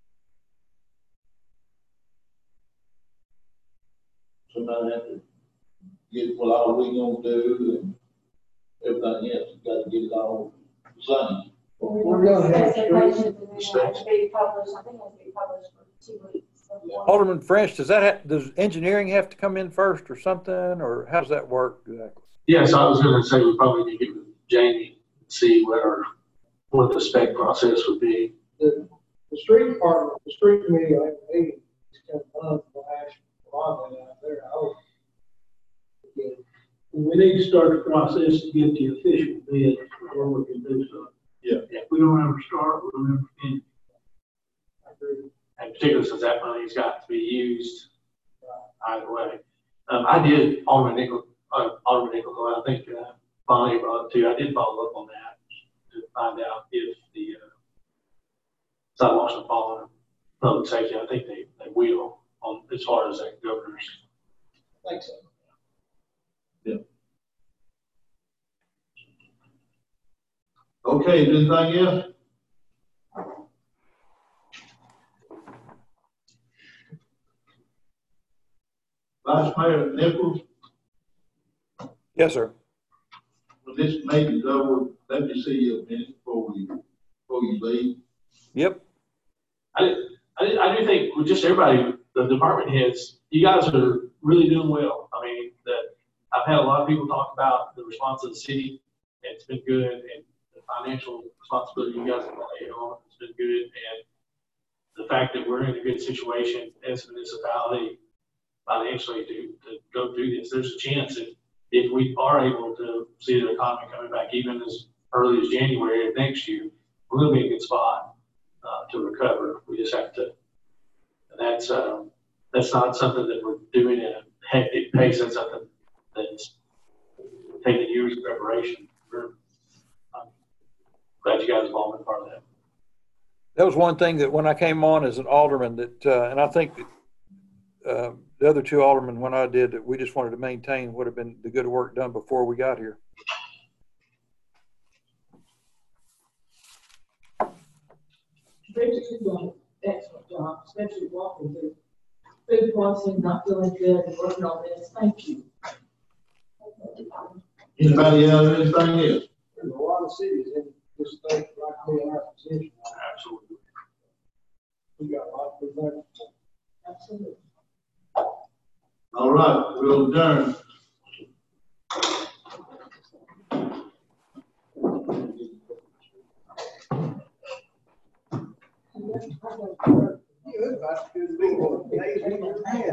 Somebody have to get what all we gonna do and everything else, you gotta get it all the same. We're gonna have Specifications, and then it has to be published, I think it has to be published for two weeks. before. Alderman French, does that have, does engineering have to come in first or something, or how does that work exactly? Yes, I was gonna say we probably need to get with Jamie and see what our, what the spec process would be. The, the street department, the street committee, I think, is kind of fun for action, a lot of that out there, I would. Yeah. We need to start the process to get the official bid before we can do something. Yeah. If we don't ever start, we don't ever finish. I agree. And particularly since that money's got to be used either way. Um, I did, Alderman Nickel, uh, Alderman Nickel, I think, uh, Bonnie brought it too. I did follow up on that to find out if the, uh, sidewalks are following public safety. I think they, they will on, as far as that governor's. I think so. Yeah. Okay, anything else? Vice Mayor Nichols, Yes, sir. when this meeting's over, let me see you a minute before we, before you leave. Yep. I, I, I do think with just everybody, the department heads, you guys are really doing well. I mean, that I've had a lot of people talk about the response of the city. And it's been good, and the financial responsibility you guys have taken on has been good, and the fact that we're in a good situation as a municipality financially to, to go through this. There's a chance that if we are able to see the economy coming back even as early as January of next year, we're going to be in a good spot uh, to recover. We just have to, and that's um, that's not something that we're doing at a hectic pace. That's something that's taking years of preparation. We're, I'm glad you guys have all been part of that. That was one thing that when I came on as an alderman that, uh, and I think that, uh, the other two aldermen, when I did, that we just wanted to maintain what had been the good work done before we got here. Richard, you're doing an excellent job, especially walking through food poisoning, not feeling good, and working on this. Thank you. Anybody else, anything else? There's a lot of cities in this state like we in our position. Absolutely. We got a lot to do. Absolutely. All right, we'll adjourn. Good, about to do the big one.